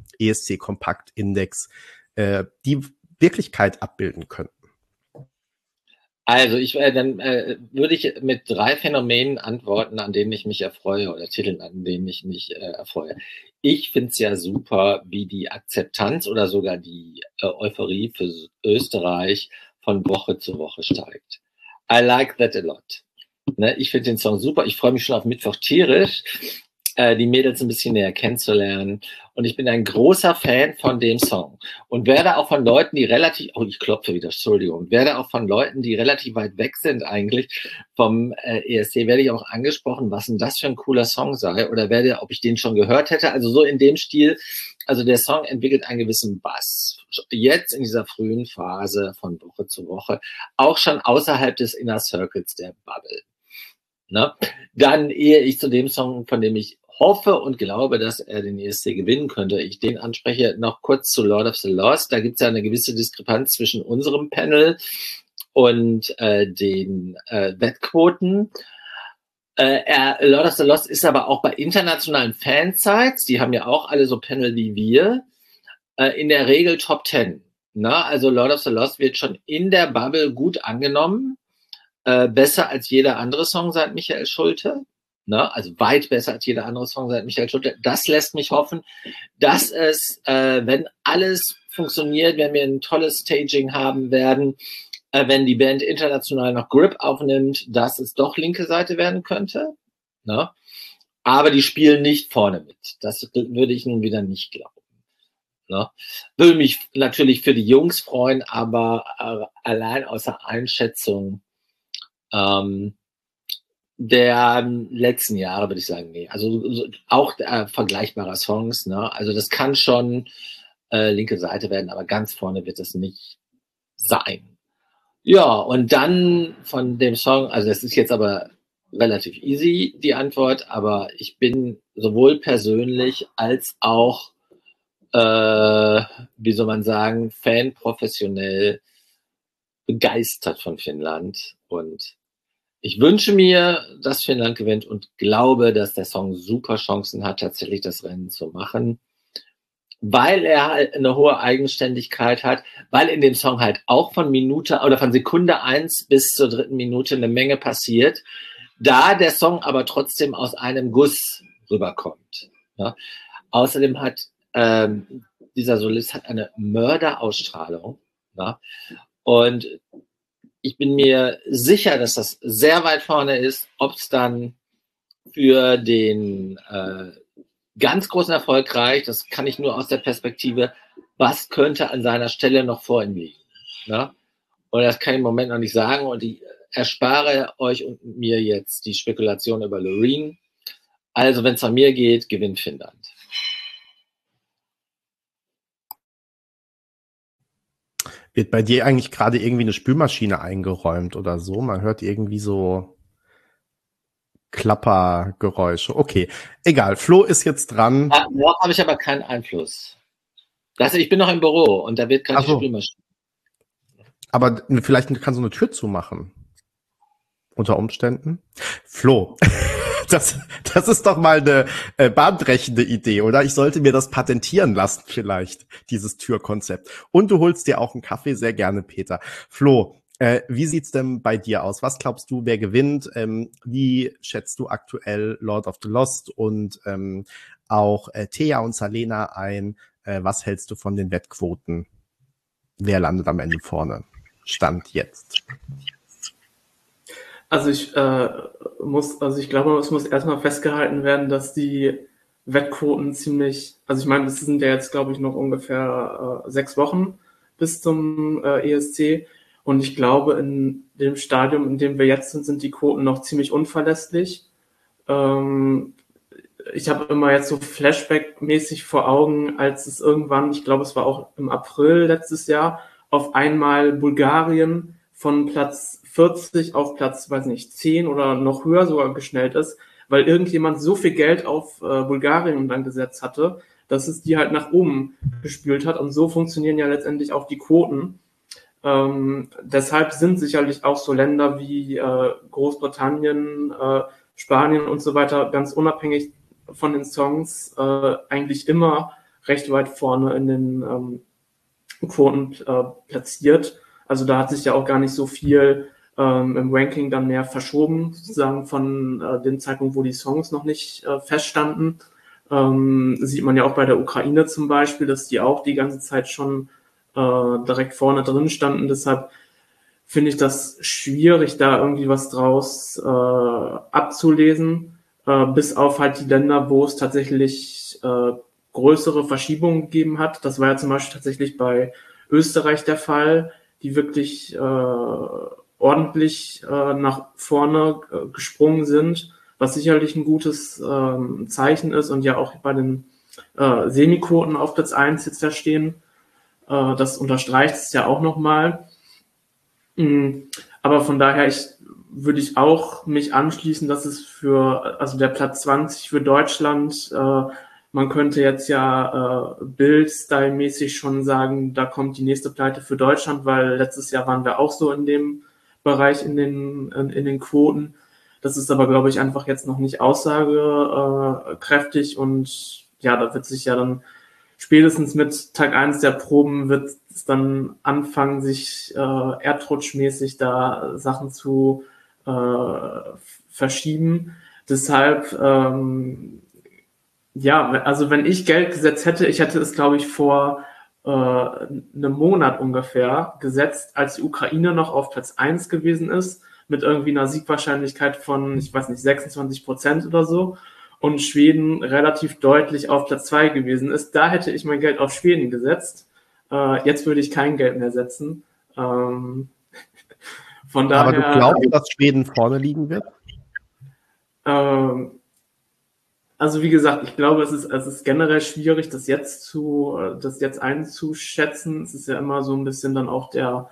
ESC-Kompakt-Index die Wirklichkeit abbilden könnten. Also dann würde ich mit 3 Phänomenen antworten, an denen ich mich erfreue, oder Titeln, an denen ich mich erfreue. Ich finde es ja super, wie die Akzeptanz oder sogar die Euphorie für Österreich von Woche zu Woche steigt. I like that a lot. Ne, ich finde den Song super. Ich freue mich schon auf Mittwoch tierisch, die Mädels ein bisschen näher kennenzulernen. Und ich bin ein großer Fan von dem Song. Und werde auch von Leuten, die relativ, oh, ich klopfe wieder, Entschuldigung, werde auch von Leuten, die relativ weit weg sind eigentlich vom ESC, werde ich auch angesprochen, was denn das für ein cooler Song sei oder werde, ob ich den schon gehört hätte. Also so in dem Stil, also der Song entwickelt einen gewissen Bass. Jetzt in dieser frühen Phase von Woche zu Woche, auch schon außerhalb des Inner Circles der Bubble. Ne? Dann, ehe ich zu dem Song, von dem ich hoffe und glaube, dass er den ESC gewinnen könnte, ich den anspreche, noch kurz zu Lord of the Lost. Da gibt es ja eine gewisse Diskrepanz zwischen unserem Panel und den Wettquoten. Lord of the Lost ist aber auch bei internationalen Fansites, die haben ja auch alle so Panel wie wir, in der Regel Top 10. Na, also Lord of the Lost wird schon in der Bubble gut angenommen. Besser als jeder andere Song seit Michael Schulte. Ne? Also weit besser als jeder andere Song seit Michael Schulte. Das lässt mich hoffen, dass es, wenn alles funktioniert, wenn wir ein tolles Staging haben werden, wenn die Band international noch Grip aufnimmt, dass es doch linke Seite werden könnte. Ne? Aber die spielen nicht vorne mit. Das würde ich nun wieder nicht glauben. Ne? Würde mich natürlich für die Jungs freuen, aber allein aus der Einschätzung der letzten Jahre würde ich sagen, nee. Also auch vergleichbarer Songs, ne? Also das kann schon linke Seite werden, aber ganz vorne wird das nicht sein. Ja, und dann von dem Song, also das ist jetzt aber relativ easy, die Antwort, aber ich bin sowohl persönlich als auch, wie soll man sagen, Fan professionell begeistert von Finnland und ich wünsche mir, dass Finnland gewinnt und glaube, dass der Song super Chancen hat, tatsächlich das Rennen zu machen, weil er halt eine hohe Eigenständigkeit hat, weil in dem Song halt auch von Minute oder von Sekunde 1 bis zur 3. Minute eine Menge passiert, da der Song aber trotzdem aus einem Guss rüberkommt. Ja. Außerdem hat dieser Solist hat eine Mörderausstrahlung. Ja. Und ich bin mir sicher, dass das sehr weit vorne ist. Ob es dann für den ganz großen Erfolg reicht, das kann ich nur aus der Perspektive, was könnte an seiner Stelle noch vor ihm liegen. Ne? Und das kann ich im Moment noch nicht sagen. Und ich erspare euch und mir jetzt die Spekulation über Loreen. Also, wenn es an mir geht, gewinnt Finnland. Wird bei dir eigentlich gerade irgendwie eine Spülmaschine eingeräumt oder so? Man hört irgendwie so Klappergeräusche. Okay, egal. Flo ist jetzt dran. Darauf habe ich aber keinen Einfluss. Ich bin noch im Büro und da wird gerade die Spülmaschine. Aber vielleicht kannst du eine Tür zumachen. Unter Umständen. Flo, das ist doch mal eine bahnbrechende Idee, oder? Ich sollte mir das patentieren lassen vielleicht, dieses Türkonzept. Und du holst dir auch einen Kaffee, sehr gerne, Peter. Flo, wie sieht's denn bei dir aus? Was glaubst du, wer gewinnt? Wie schätzt du aktuell Lord of the Lost und auch Thea und Salena ein? Was hältst du von den Wettquoten? Wer landet am Ende vorne? Stand jetzt. Also ich glaube, es muss erstmal festgehalten werden, dass die Wettquoten ziemlich, also ich meine, es sind ja jetzt, glaube ich, noch ungefähr 6 Wochen bis zum ESC und ich glaube, in dem Stadium, in dem wir jetzt sind die Quoten noch ziemlich unverlässlich. Ich habe immer jetzt so Flashback-mäßig vor Augen, als es irgendwann, ich glaube, es war auch im April letztes Jahr, auf einmal Bulgarien von Platz 40 auf Platz, weiß nicht, 10 oder noch höher sogar geschnellt ist, weil irgendjemand so viel Geld auf Bulgarien dann gesetzt hatte, dass es die halt nach oben gespült hat. Und so funktionieren ja letztendlich auch die Quoten. Deshalb sind sicherlich auch so Länder wie Großbritannien, Spanien und so weiter ganz unabhängig von den Songs eigentlich immer recht weit vorne in den Quoten platziert. Also da hat sich ja auch gar nicht so viel im Ranking dann mehr verschoben, sozusagen von dem Zeitpunkt, wo die Songs noch nicht feststanden. Sieht man ja auch bei der Ukraine zum Beispiel, dass die auch die ganze Zeit schon direkt vorne drin standen. Deshalb finde ich das schwierig, da irgendwie was draus abzulesen, bis auf halt die Länder, wo es tatsächlich größere Verschiebungen gegeben hat. Das war ja zum Beispiel tatsächlich bei Österreich der Fall, die wirklich ordentlich nach vorne gesprungen sind, was sicherlich ein gutes Zeichen ist und ja auch bei den Semiquoten auf Platz 1 jetzt da stehen. Das unterstreicht es ja auch nochmal. Aber von daher würde ich auch mich anschließen, dass es also der Platz 20 für Deutschland, man könnte jetzt ja Bild-Style-mäßig schon sagen, da kommt die nächste Pleite für Deutschland, weil letztes Jahr waren wir auch so in dem Bereich in den Quoten. Das ist aber, glaube ich, einfach jetzt noch nicht aussagekräftig und ja, da wird sich ja dann spätestens mit Tag 1 der Proben wird es dann anfangen, sich erdrutschmäßig da Sachen zu verschieben. Deshalb, ja, also wenn ich Geld gesetzt hätte, ich hätte es, glaube ich, vor einem Monat ungefähr gesetzt, als die Ukraine noch auf Platz 1 gewesen ist, mit irgendwie einer Siegwahrscheinlichkeit von, ich weiß nicht, 26% oder so, und Schweden relativ deutlich auf Platz 2 gewesen ist. Da hätte ich mein Geld auf Schweden gesetzt. Jetzt würde ich kein Geld mehr setzen. Von daher, aber du glaubst, dass Schweden vorne liegen wird? Also wie gesagt, ich glaube, es ist generell schwierig, das jetzt einzuschätzen. Es ist ja immer so ein bisschen dann auch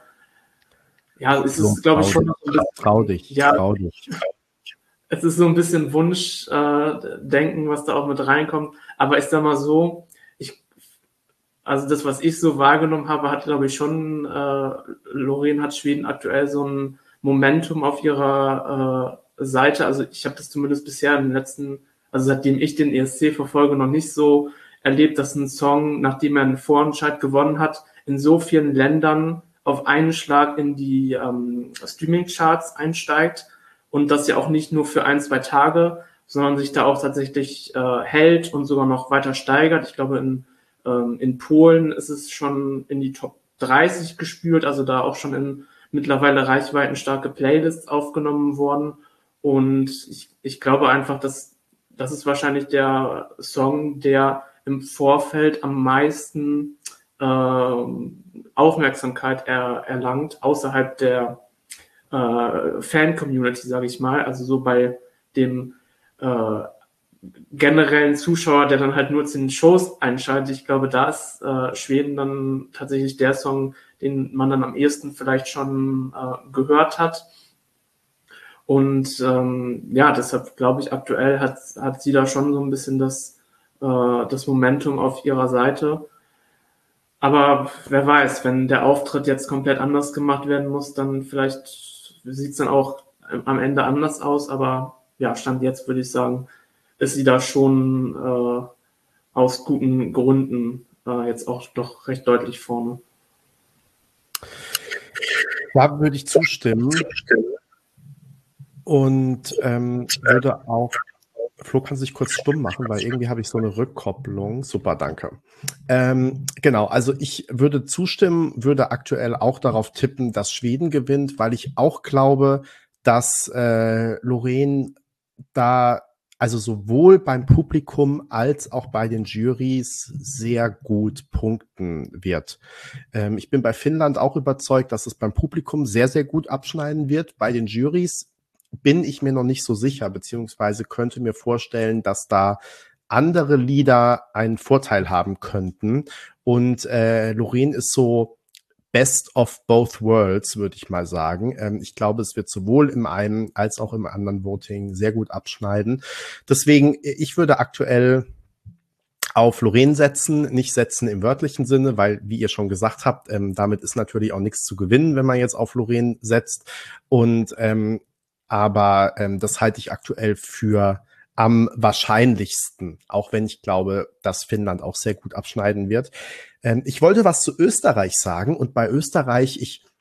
es ist, glaube ich, schon trau dich. Es ist so ein bisschen Wunschdenken, was da auch mit reinkommt. Aber ich sag mal so, also das, was ich so wahrgenommen habe, hat, glaube ich, schon, Loreen hat Schweden aktuell so ein Momentum auf ihrer Seite. Also ich habe das zumindest bisher in den letzten, also seitdem ich den ESC verfolge, noch nicht so erlebt, dass ein Song, nachdem er einen Vorentscheid gewonnen hat, in so vielen Ländern auf einen Schlag in die Streaming-Charts einsteigt und das ja auch nicht nur für 1-2 Tage, sondern sich da auch tatsächlich hält und sogar noch weiter steigert. Ich glaube, in Polen ist es schon in die Top 30 gespült, also da auch schon in mittlerweile reichweitenstarke Playlists aufgenommen worden. Und ich glaube einfach, dass das ist wahrscheinlich der Song, der im Vorfeld am meisten Aufmerksamkeit erlangt, außerhalb der Fan-Community, sage ich mal. Also so bei dem generellen Zuschauer, der dann halt nur zu den Shows einschaltet. Ich glaube, da ist Schweden dann tatsächlich der Song, den man dann am ehesten vielleicht schon gehört hat. Und deshalb glaube ich, aktuell hat sie da schon so ein bisschen das Momentum auf ihrer Seite. Aber wer weiß, wenn der Auftritt jetzt komplett anders gemacht werden muss, dann vielleicht sieht es dann auch am Ende anders aus. Aber ja, Stand jetzt würde ich sagen, ist sie da schon aus guten Gründen jetzt auch doch recht deutlich vorne. Da würde ich zustimmen. Und würde auch, Flo kann sich kurz stumm machen, weil irgendwie habe ich so eine Rückkopplung. Super, danke. Genau, also ich würde zustimmen, würde aktuell auch darauf tippen, dass Schweden gewinnt, weil ich auch glaube, dass Loreen da also sowohl beim Publikum als auch bei den Jurys sehr gut punkten wird. Ich bin bei Finnland auch überzeugt, dass es beim Publikum sehr, sehr gut abschneiden wird. Bei den Jurys bin ich mir noch nicht so sicher, beziehungsweise könnte mir vorstellen, dass da andere Lieder einen Vorteil haben könnten. Und Loreen ist so Best of both worlds, würde ich mal sagen. Ich glaube, es wird sowohl im einen als auch im anderen Voting sehr gut abschneiden. Deswegen, ich würde aktuell auf Loreen setzen, nicht setzen im wörtlichen Sinne, weil, wie ihr schon gesagt habt, damit ist natürlich auch nichts zu gewinnen, wenn man jetzt auf Loreen setzt. Und aber das halte ich aktuell für am wahrscheinlichsten, auch wenn ich glaube, dass Finnland auch sehr gut abschneiden wird. Ich wollte was zu Österreich sagen und bei Österreich, ich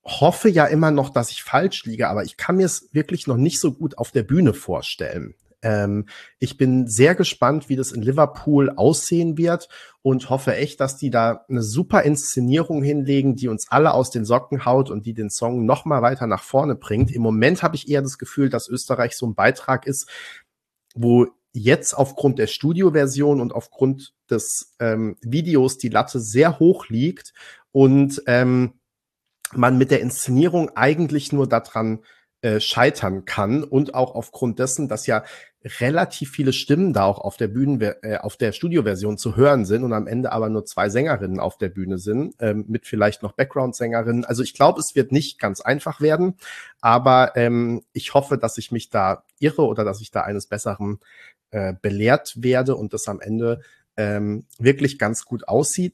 hoffe ja immer noch, dass ich falsch liege, aber ich kann mir es wirklich noch nicht so gut auf der Bühne vorstellen. Ich bin sehr gespannt, wie das in Liverpool aussehen wird und hoffe echt, dass die da eine super Inszenierung hinlegen, die uns alle aus den Socken haut und die den Song noch mal weiter nach vorne bringt. Im Moment habe ich eher das Gefühl, dass Österreich so ein Beitrag ist, wo jetzt aufgrund der Studioversion und aufgrund des Videos die Latte sehr hoch liegt und man mit der Inszenierung eigentlich nur daran scheitern kann und auch aufgrund dessen, dass ja relativ viele Stimmen da auch auf der auf der Studioversion zu hören sind und am Ende aber nur 2 Sängerinnen auf der Bühne sind, mit vielleicht noch Background-Sängerinnen. Also ich glaube, es wird nicht ganz einfach werden, aber ich hoffe, dass ich mich da irre oder dass ich da eines Besseren belehrt werde und das am Ende wirklich ganz gut aussieht.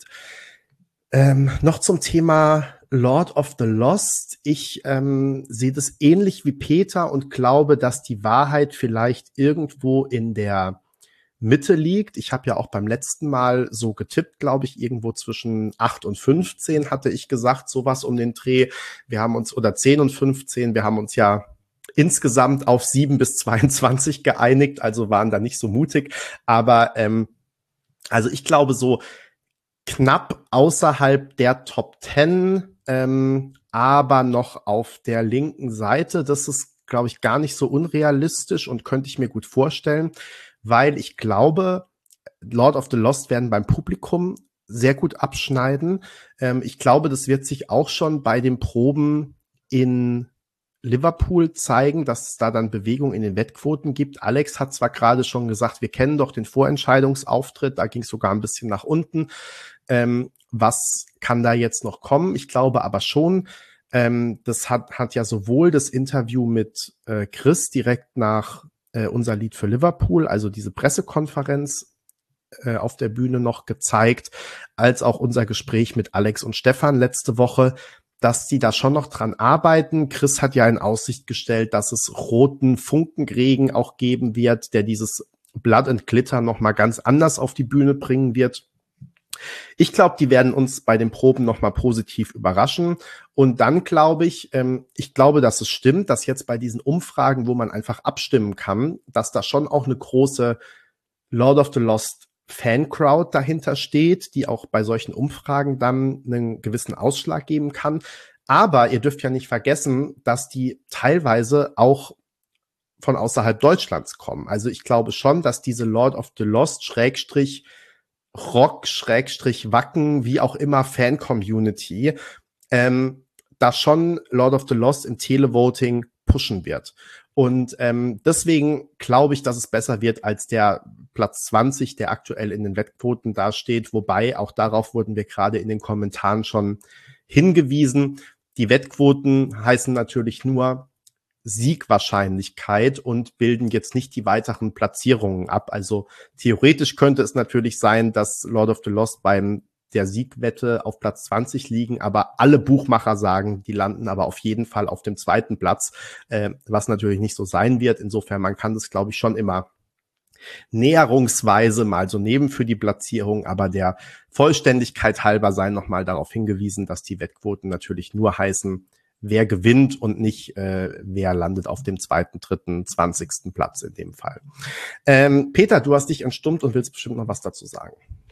Noch zum Thema Lord of the Lost. Ich sehe das ähnlich wie Peter und glaube, dass die Wahrheit vielleicht irgendwo in der Mitte liegt. Ich habe ja auch beim letzten Mal so getippt, glaube ich, irgendwo zwischen 8 und 15 hatte ich gesagt, sowas um den Dreh. Wir haben uns, oder 10 und 15, wir haben uns ja insgesamt auf 7 bis 22 geeinigt, also waren da nicht so mutig. Aber also ich glaube so knapp außerhalb der Top 10, aber noch auf der linken Seite. Das ist, glaube ich, gar nicht so unrealistisch und könnte ich mir gut vorstellen, weil ich glaube, Lord of the Lost werden beim Publikum sehr gut abschneiden. Ich glaube, das wird sich auch schon bei den Proben in Liverpool zeigen, dass es da dann Bewegung in den Wettquoten gibt. Alex hat zwar gerade schon gesagt, wir kennen doch den Vorentscheidungsauftritt, da ging es sogar ein bisschen nach unten. Was kann da jetzt noch kommen? Ich glaube aber schon, das hat ja sowohl das Interview mit Chris direkt nach unser Lied für Liverpool, also diese Pressekonferenz auf der Bühne noch gezeigt, als auch unser Gespräch mit Alex und Stefan letzte Woche, dass die da schon noch dran arbeiten. Chris hat ja in Aussicht gestellt, dass es roten Funkenregen auch geben wird, der dieses Blood and Glitter noch mal ganz anders auf die Bühne bringen wird. Ich glaube, die werden uns bei den Proben noch mal positiv überraschen. Und dann glaube ich glaube, dass es stimmt, dass jetzt bei diesen Umfragen, wo man einfach abstimmen kann, dass da schon auch eine große Lord of the Lost Fan-Crowd dahinter steht, die auch bei solchen Umfragen dann einen gewissen Ausschlag geben kann. Aber ihr dürft ja nicht vergessen, dass die teilweise auch von außerhalb Deutschlands kommen. Also ich glaube schon, dass diese Lord of the Lost Schrägstrich Rock, Schrägstrich Wacken, wie auch immer Fan-Community, da schon Lord of the Lost im Televoting pushen wird. Und deswegen glaube ich, dass es besser wird als der Platz 20, der aktuell in den Wettquoten dasteht. Wobei, auch darauf wurden wir gerade in den Kommentaren schon hingewiesen. Die Wettquoten heißen natürlich nur Siegwahrscheinlichkeit und bilden jetzt nicht die weiteren Platzierungen ab. Also theoretisch könnte es natürlich sein, dass Lord of the Lost beim der Siegwette auf Platz 20 liegen, aber alle Buchmacher sagen, die landen aber auf jeden Fall auf dem 2. Platz, was natürlich nicht so sein wird. Insofern, man kann das, glaube ich, schon immer näherungsweise mal so nehmen für die Platzierung, aber der Vollständigkeit halber sei nochmal darauf hingewiesen, dass die Wettquoten natürlich nur heißen, wer gewinnt und nicht, wer landet auf dem 2., 3., 20. Platz in dem Fall. Peter, du hast dich entstummt und willst bestimmt noch was dazu sagen.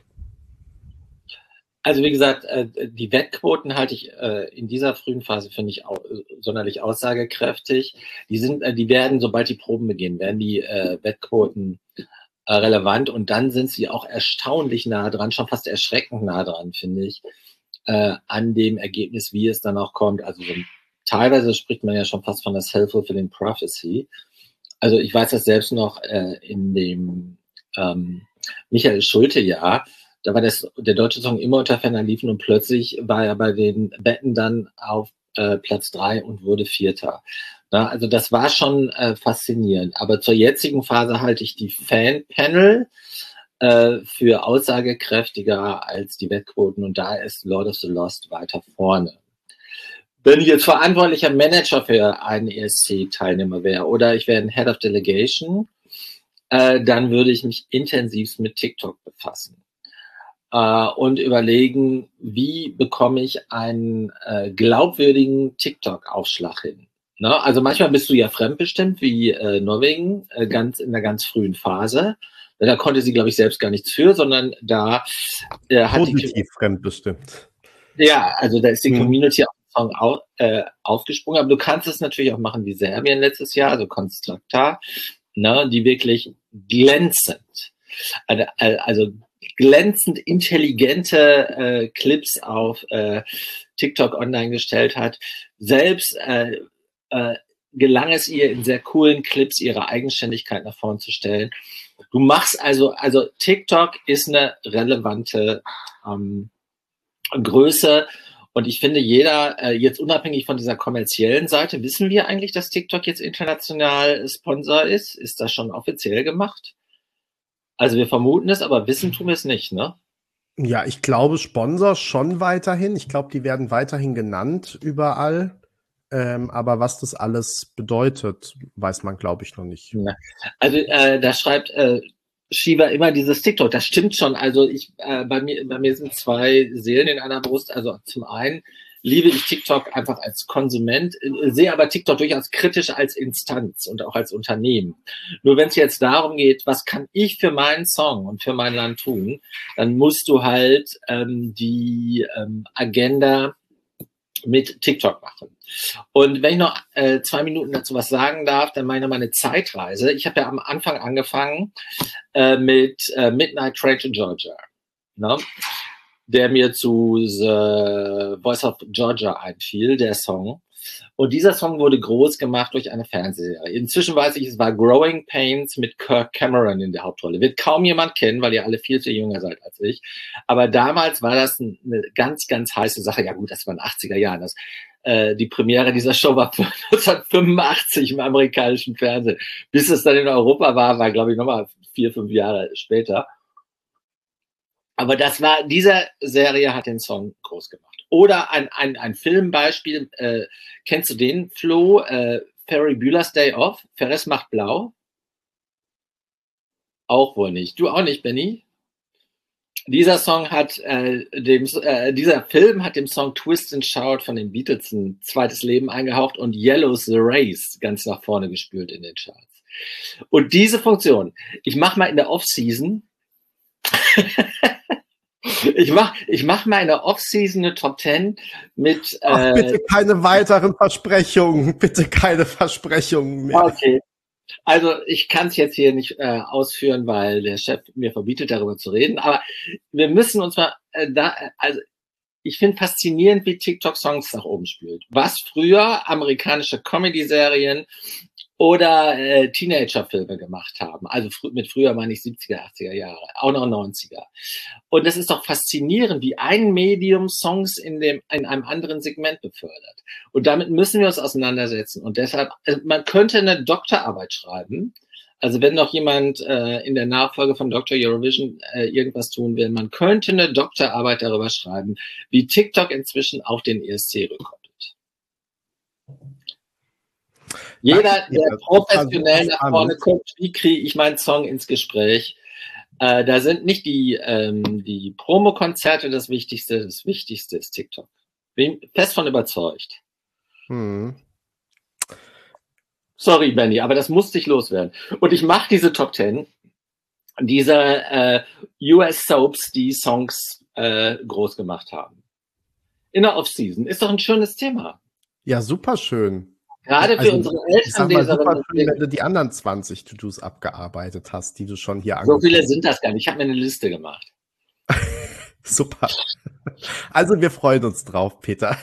Also wie gesagt, die Wettquoten halte ich in dieser frühen Phase, finde ich, sonderlich aussagekräftig. Die werden, sobald die Proben beginnen, werden die Wettquoten relevant und dann sind sie auch erstaunlich nah dran, schon fast erschreckend nah dran, finde ich, an dem Ergebnis, wie es dann auch kommt. Also teilweise spricht man ja schon fast von der Self-Fulfilling Prophecy. Also ich weiß das selbst noch in dem Michael Schulte-Jahr, da war der deutsche Song immer unter Ferner liefen und plötzlich war er bei den Wetten dann auf Platz 3 und wurde 4. Na, also das war schon faszinierend. Aber zur jetzigen Phase halte ich die Fan-Panel für aussagekräftiger als die Wettquoten und da ist Lord of the Lost weiter vorne. Wenn ich jetzt verantwortlicher Manager für einen ESC-Teilnehmer wäre oder ich wäre ein Head of Delegation, dann würde ich mich intensivst mit TikTok befassen. und überlegen, wie bekomme ich einen glaubwürdigen TikTok-Aufschlag hin. Ne? Also manchmal bist du ja fremdbestimmt, wie Norwegen, in der ganz frühen Phase. Da konnte sie, glaube ich, selbst gar nichts für, sondern da hat positiv fremdbestimmt. Ja, also da ist die Community auf den Song aufgesprungen. Aber du kannst es natürlich auch machen wie Serbien letztes Jahr, also Konstrakta, ne, die wirklich glänzend, also glänzend intelligente Clips auf TikTok online gestellt hat. Selbst gelang es ihr, in sehr coolen Clips ihre Eigenständigkeit nach vorn zu stellen. Du machst also TikTok ist eine relevante Größe. Und ich finde, jeder, jetzt unabhängig von dieser kommerziellen Seite, wissen wir eigentlich, dass TikTok jetzt international Sponsor ist? Ist das schon offiziell gemacht? Also wir vermuten es, aber wissen tun wir es nicht, ne? Ja, ich glaube Sponsor schon weiterhin. Ich glaube, die werden weiterhin genannt überall. Aber was das alles bedeutet, weiß man, glaube ich, noch nicht. Ja. Also da schreibt Shiva immer dieses TikTok. Das stimmt schon. Also bei mir sind zwei Seelen in einer Brust. Also zum einen liebe ich TikTok einfach als Konsument, sehe aber TikTok durchaus kritisch als Instanz und auch als Unternehmen. Nur wenn es jetzt darum geht, was kann ich für meinen Song und für mein Land tun, dann musst du halt die Agenda mit TikTok machen. Und wenn ich noch 2 Minuten dazu was sagen darf, dann meine Zeitreise. Ich habe ja am Anfang angefangen mit Midnight Train to Georgia, ne? Der mir zu The Voice of Georgia einfiel, der Song. Und dieser Song wurde groß gemacht durch eine Fernsehserie. Inzwischen weiß ich, es war Growing Pains mit Kirk Cameron in der Hauptrolle. Wird kaum jemand kennen, weil ihr alle viel zu jünger seid als ich. Aber damals war das eine ganz, ganz heiße Sache. Ja gut, das war in den 80er Jahren. Die Premiere dieser Show war 1985 im amerikanischen Fernsehen. Bis es dann in Europa war, glaube ich, nochmal 4, 5 Jahre später. Aber diese Serie hat den Song groß gemacht. Oder ein Filmbeispiel, kennst du den, Flo? Ferris Bueller's Day Off, Ferris macht blau? Auch wohl nicht. Du auch nicht, Benny? Dieser Film hat dem Song Twist and Shout von den Beatles ein zweites Leben eingehaucht und Yellow's the Race ganz nach vorne gespült in den Charts. Und diese Funktion, ich mache mal in der Off-Season Ich mach mal in der Off-Season eine Top 10 mit... Ach, bitte keine weiteren Versprechungen. Bitte keine Versprechungen mehr. Okay. Also ich kann es jetzt hier nicht ausführen, weil der Chef mir verbietet, darüber zu reden. Aber wir müssen uns mal also ich finde faszinierend, wie TikTok Songs nach oben spült. Was früher amerikanische Comedy-Serien oder Teenager-Filme gemacht haben. Also mit früher meine ich 70er, 80er Jahre, auch noch 90er. Und es ist doch faszinierend, wie ein Medium Songs in einem anderen Segment befördert. Und damit müssen wir uns auseinandersetzen. Und deshalb, man könnte eine Doktorarbeit schreiben. Also wenn noch jemand in der Nachfolge von Dr. Eurovision irgendwas tun will, man könnte eine Doktorarbeit darüber schreiben, wie TikTok inzwischen auf den ESC rückkommt. Jeder, der professionell nach vorne guckt, wie kriege ich meinen Song ins Gespräch? Da sind nicht die Promokonzerte das Wichtigste ist TikTok. Bin fest von überzeugt. Sorry, Benny, aber das musste ich loswerden. Und ich mache diese Top 10, diese US Soaps, die Songs groß gemacht haben. In der Off-Season. Ist doch ein schönes Thema. Ja, super schön. Gerade für unsere Elternleserinnen. Wenn du die anderen 20 To-Dos abgearbeitet hast, die du schon hier So viele sind das gar nicht. Ich habe mir eine Liste gemacht. Super. Also wir freuen uns drauf, Peter.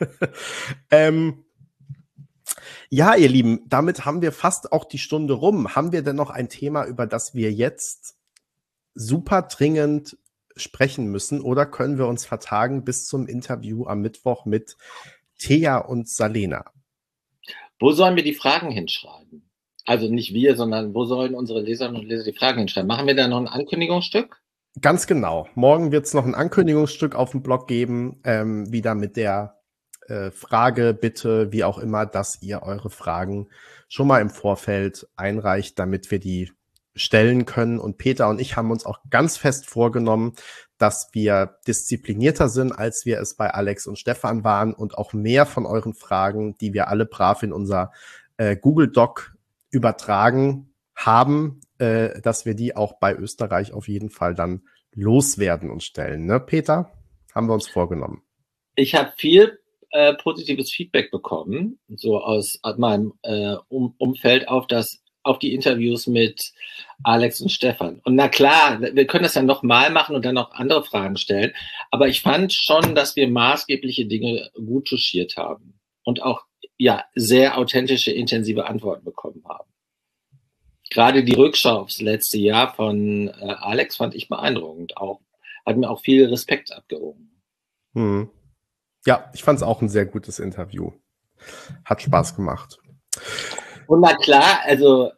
Ja, ihr Lieben, damit haben wir fast auch die Stunde rum. Haben wir denn noch ein Thema, über das wir jetzt super dringend sprechen müssen? Oder können wir uns vertagen bis zum Interview am Mittwoch mit Thea und Salena? Wo sollen wir die Fragen hinschreiben? Also nicht wir, sondern wo sollen unsere Leserinnen und Leser die Fragen hinschreiben? Machen wir da noch ein Ankündigungsstück? Ganz genau. Morgen wird es noch ein Ankündigungsstück auf dem Blog geben, wieder mit der Frage, Bitte, wie auch immer, dass ihr eure Fragen schon mal im Vorfeld einreicht, damit wir die stellen können. Und Peter und ich haben uns auch ganz fest vorgenommen, dass wir disziplinierter sind, als wir es bei Alex und Stefan waren und auch mehr von euren Fragen, die wir alle brav in unser Google Doc übertragen haben, dass wir die auch bei Österreich auf jeden Fall dann loswerden und stellen. Ne, Peter? Haben wir uns vorgenommen. Ich habe viel positives Feedback bekommen, so aus meinem Umfeld auf die Interviews mit Alex und Stefan. Und na klar, wir können das ja noch mal machen und dann noch andere Fragen stellen. Aber ich fand schon, dass wir maßgebliche Dinge gut touchiert haben und auch ja sehr authentische, intensive Antworten bekommen haben. Gerade die Rückschau aufs letzte Jahr von Alex fand ich beeindruckend. Hat mir auch viel Respekt abgerungen. Ja, ich fand es auch ein sehr gutes Interview. Hat Spaß gemacht. Und na klar, also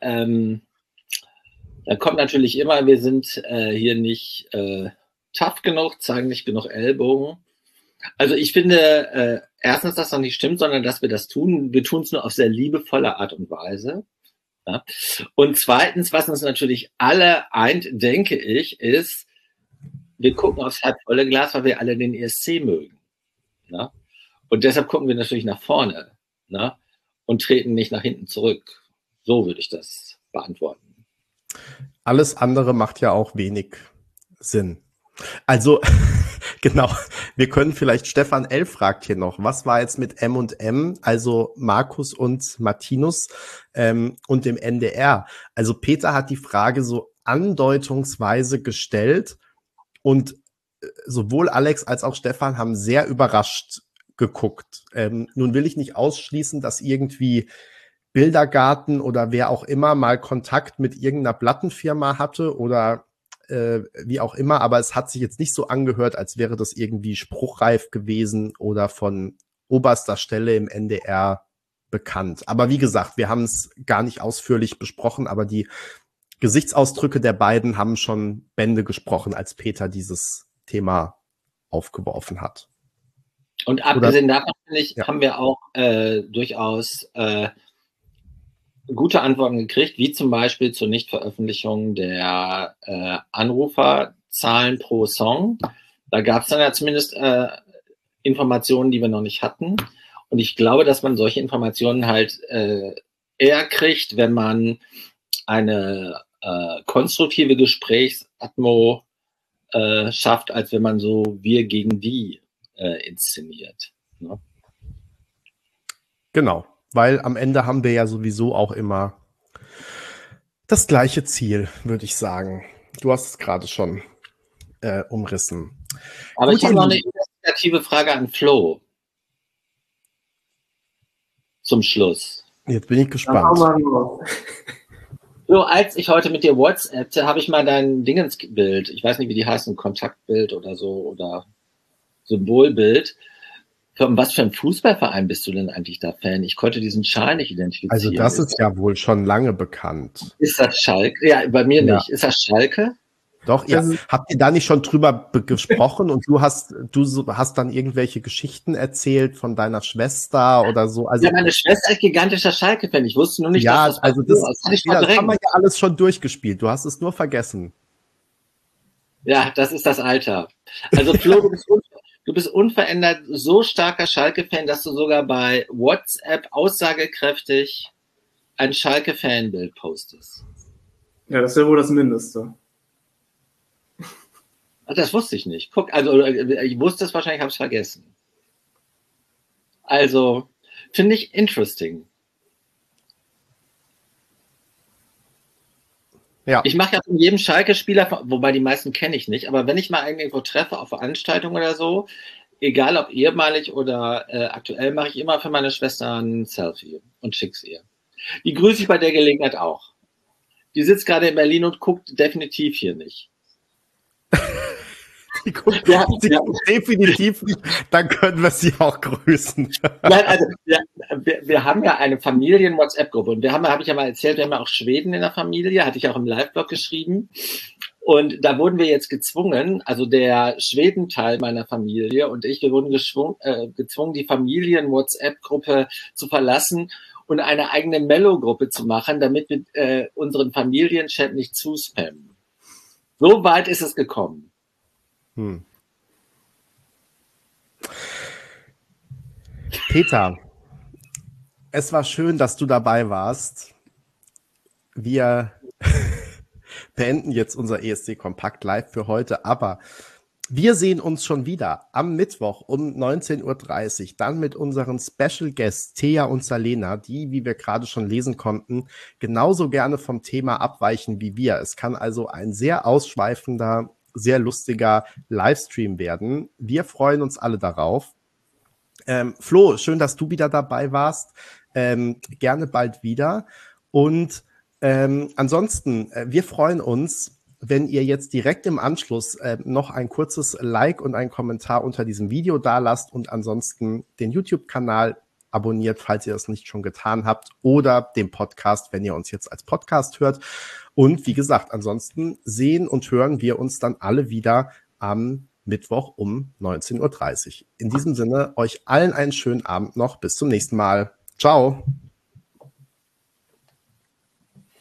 da kommt natürlich immer, wir sind hier nicht tough genug, zeigen nicht genug Ellbogen. Also ich finde erstens, dass das nicht stimmt, sondern dass wir das tun. Wir tun es nur auf sehr liebevolle Art und Weise. Ja. Und zweitens, was uns natürlich alle eint, denke ich, ist, wir gucken aufs halbvolle Glas, weil wir alle den ESC mögen. Ja. Und deshalb gucken wir natürlich nach vorne, ne? Und treten nicht nach hinten zurück. So würde ich das beantworten. Alles andere macht ja auch wenig Sinn. Also, genau, wir können vielleicht, Stefan L. fragt hier noch, was war jetzt mit M&M, also Markus und Martinus und dem NDR? Also Peter hat die Frage so andeutungsweise gestellt und sowohl Alex als auch Stefan haben sehr überrascht geguckt. Nun will ich nicht ausschließen, dass irgendwie Bildergarten oder wer auch immer mal Kontakt mit irgendeiner Plattenfirma hatte oder wie auch immer, aber es hat sich jetzt nicht so angehört, als wäre das irgendwie spruchreif gewesen oder von oberster Stelle im NDR bekannt. Aber wie gesagt, wir haben es gar nicht ausführlich besprochen, aber die Gesichtsausdrücke der beiden haben schon Bände gesprochen, als Peter dieses Thema aufgeworfen hat. Und abgesehen davon, finde ich, haben wir auch durchaus gute Antworten gekriegt, wie zum Beispiel zur Nichtveröffentlichung der Anruferzahlen pro Song. Da gab es dann ja zumindest Informationen, die wir noch nicht hatten. Und ich glaube, dass man solche Informationen halt eher kriegt, wenn man eine konstruktive Gesprächsatmo schafft, als wenn man so wir gegen die inszeniert. Ne? Genau, weil am Ende haben wir ja sowieso auch immer das gleiche Ziel, würde ich sagen. Du hast es gerade schon umrissen. Aber gut, ich habe noch eine investigative Frage an Flo. Zum Schluss. Jetzt bin ich gespannt. So, als ich heute mit dir WhatsAppte, habe ich mal dein Dingensbild, ich weiß nicht, wie die heißen, Kontaktbild oder so, oder Symbolbild. Von was für einem Fußballverein bist du denn eigentlich da Fan? Ich konnte diesen Schal nicht identifizieren. Also das ist ja wohl schon lange bekannt. Ist das Schalke? Ja, bei mir nicht. Ist das Schalke? Doch, ja. Habt ihr da nicht schon drüber gesprochen und du hast dann irgendwelche Geschichten erzählt von deiner Schwester oder so? Also, ja, meine Schwester ist gigantischer Schalke-Fan. Ich wusste nur nicht, ja, dass das also das haben wir ja alles schon durchgespielt. Du hast es nur vergessen. Ja, das ist das Alter. Also Flo, du bist unverändert so starker Schalke-Fan, dass du sogar bei WhatsApp aussagekräftig ein Schalke-Fanbild postest. Ja, das ist ja wohl das Mindeste. Das wusste ich nicht. Guck, also ich wusste es wahrscheinlich, habe es vergessen. Also, finde ich interesting. Ja. Ich mache ja von jedem Schalke-Spieler, wobei die meisten kenne ich nicht, aber wenn ich mal irgendwo treffe auf Veranstaltungen oder so, egal ob ehemalig oder aktuell, mache ich immer für meine Schwester ein Selfie und schick's ihr. Die grüße ich bei der Gelegenheit auch. Die sitzt gerade in Berlin und guckt definitiv hier nicht. Die guckt definitiv nicht, dann können wir sie auch grüßen. Nein, also wir haben ja eine Familien-WhatsApp-Gruppe und habe ich ja mal erzählt, wir haben ja auch Schweden in der Familie, hatte ich auch im Live-Blog geschrieben. Und da wurden wir jetzt gezwungen, also der Schweden-Teil meiner Familie und ich, wir wurden gezwungen, die Familien-WhatsApp-Gruppe zu verlassen und eine eigene Mello-Gruppe zu machen, damit wir unseren Familienchat nicht zuspammen. So weit ist es gekommen. Peter, es war schön, dass du dabei warst. Wir beenden jetzt unser ESC Kompakt Live für heute, aber wir sehen uns schon wieder am Mittwoch um 19:30 Uhr, dann mit unseren Special Guests Thea und Salena, die, wie wir gerade schon lesen konnten, genauso gerne vom Thema abweichen wie wir. Es kann also ein sehr ausschweifender, sehr lustiger Livestream werden. Wir freuen uns alle darauf. Flo, schön, dass du wieder dabei warst. Gerne bald wieder. Und ansonsten, wir freuen uns, wenn ihr jetzt direkt im Anschluss noch ein kurzes Like und einen Kommentar unter diesem Video dalasst und ansonsten den YouTube-Kanal abonniert, falls ihr das nicht schon getan habt, oder den Podcast, wenn ihr uns jetzt als Podcast hört. Und wie gesagt, ansonsten sehen und hören wir uns dann alle wieder am Mittwoch um 19:30 Uhr. In diesem Sinne, euch allen einen schönen Abend noch. Bis zum nächsten Mal. Ciao.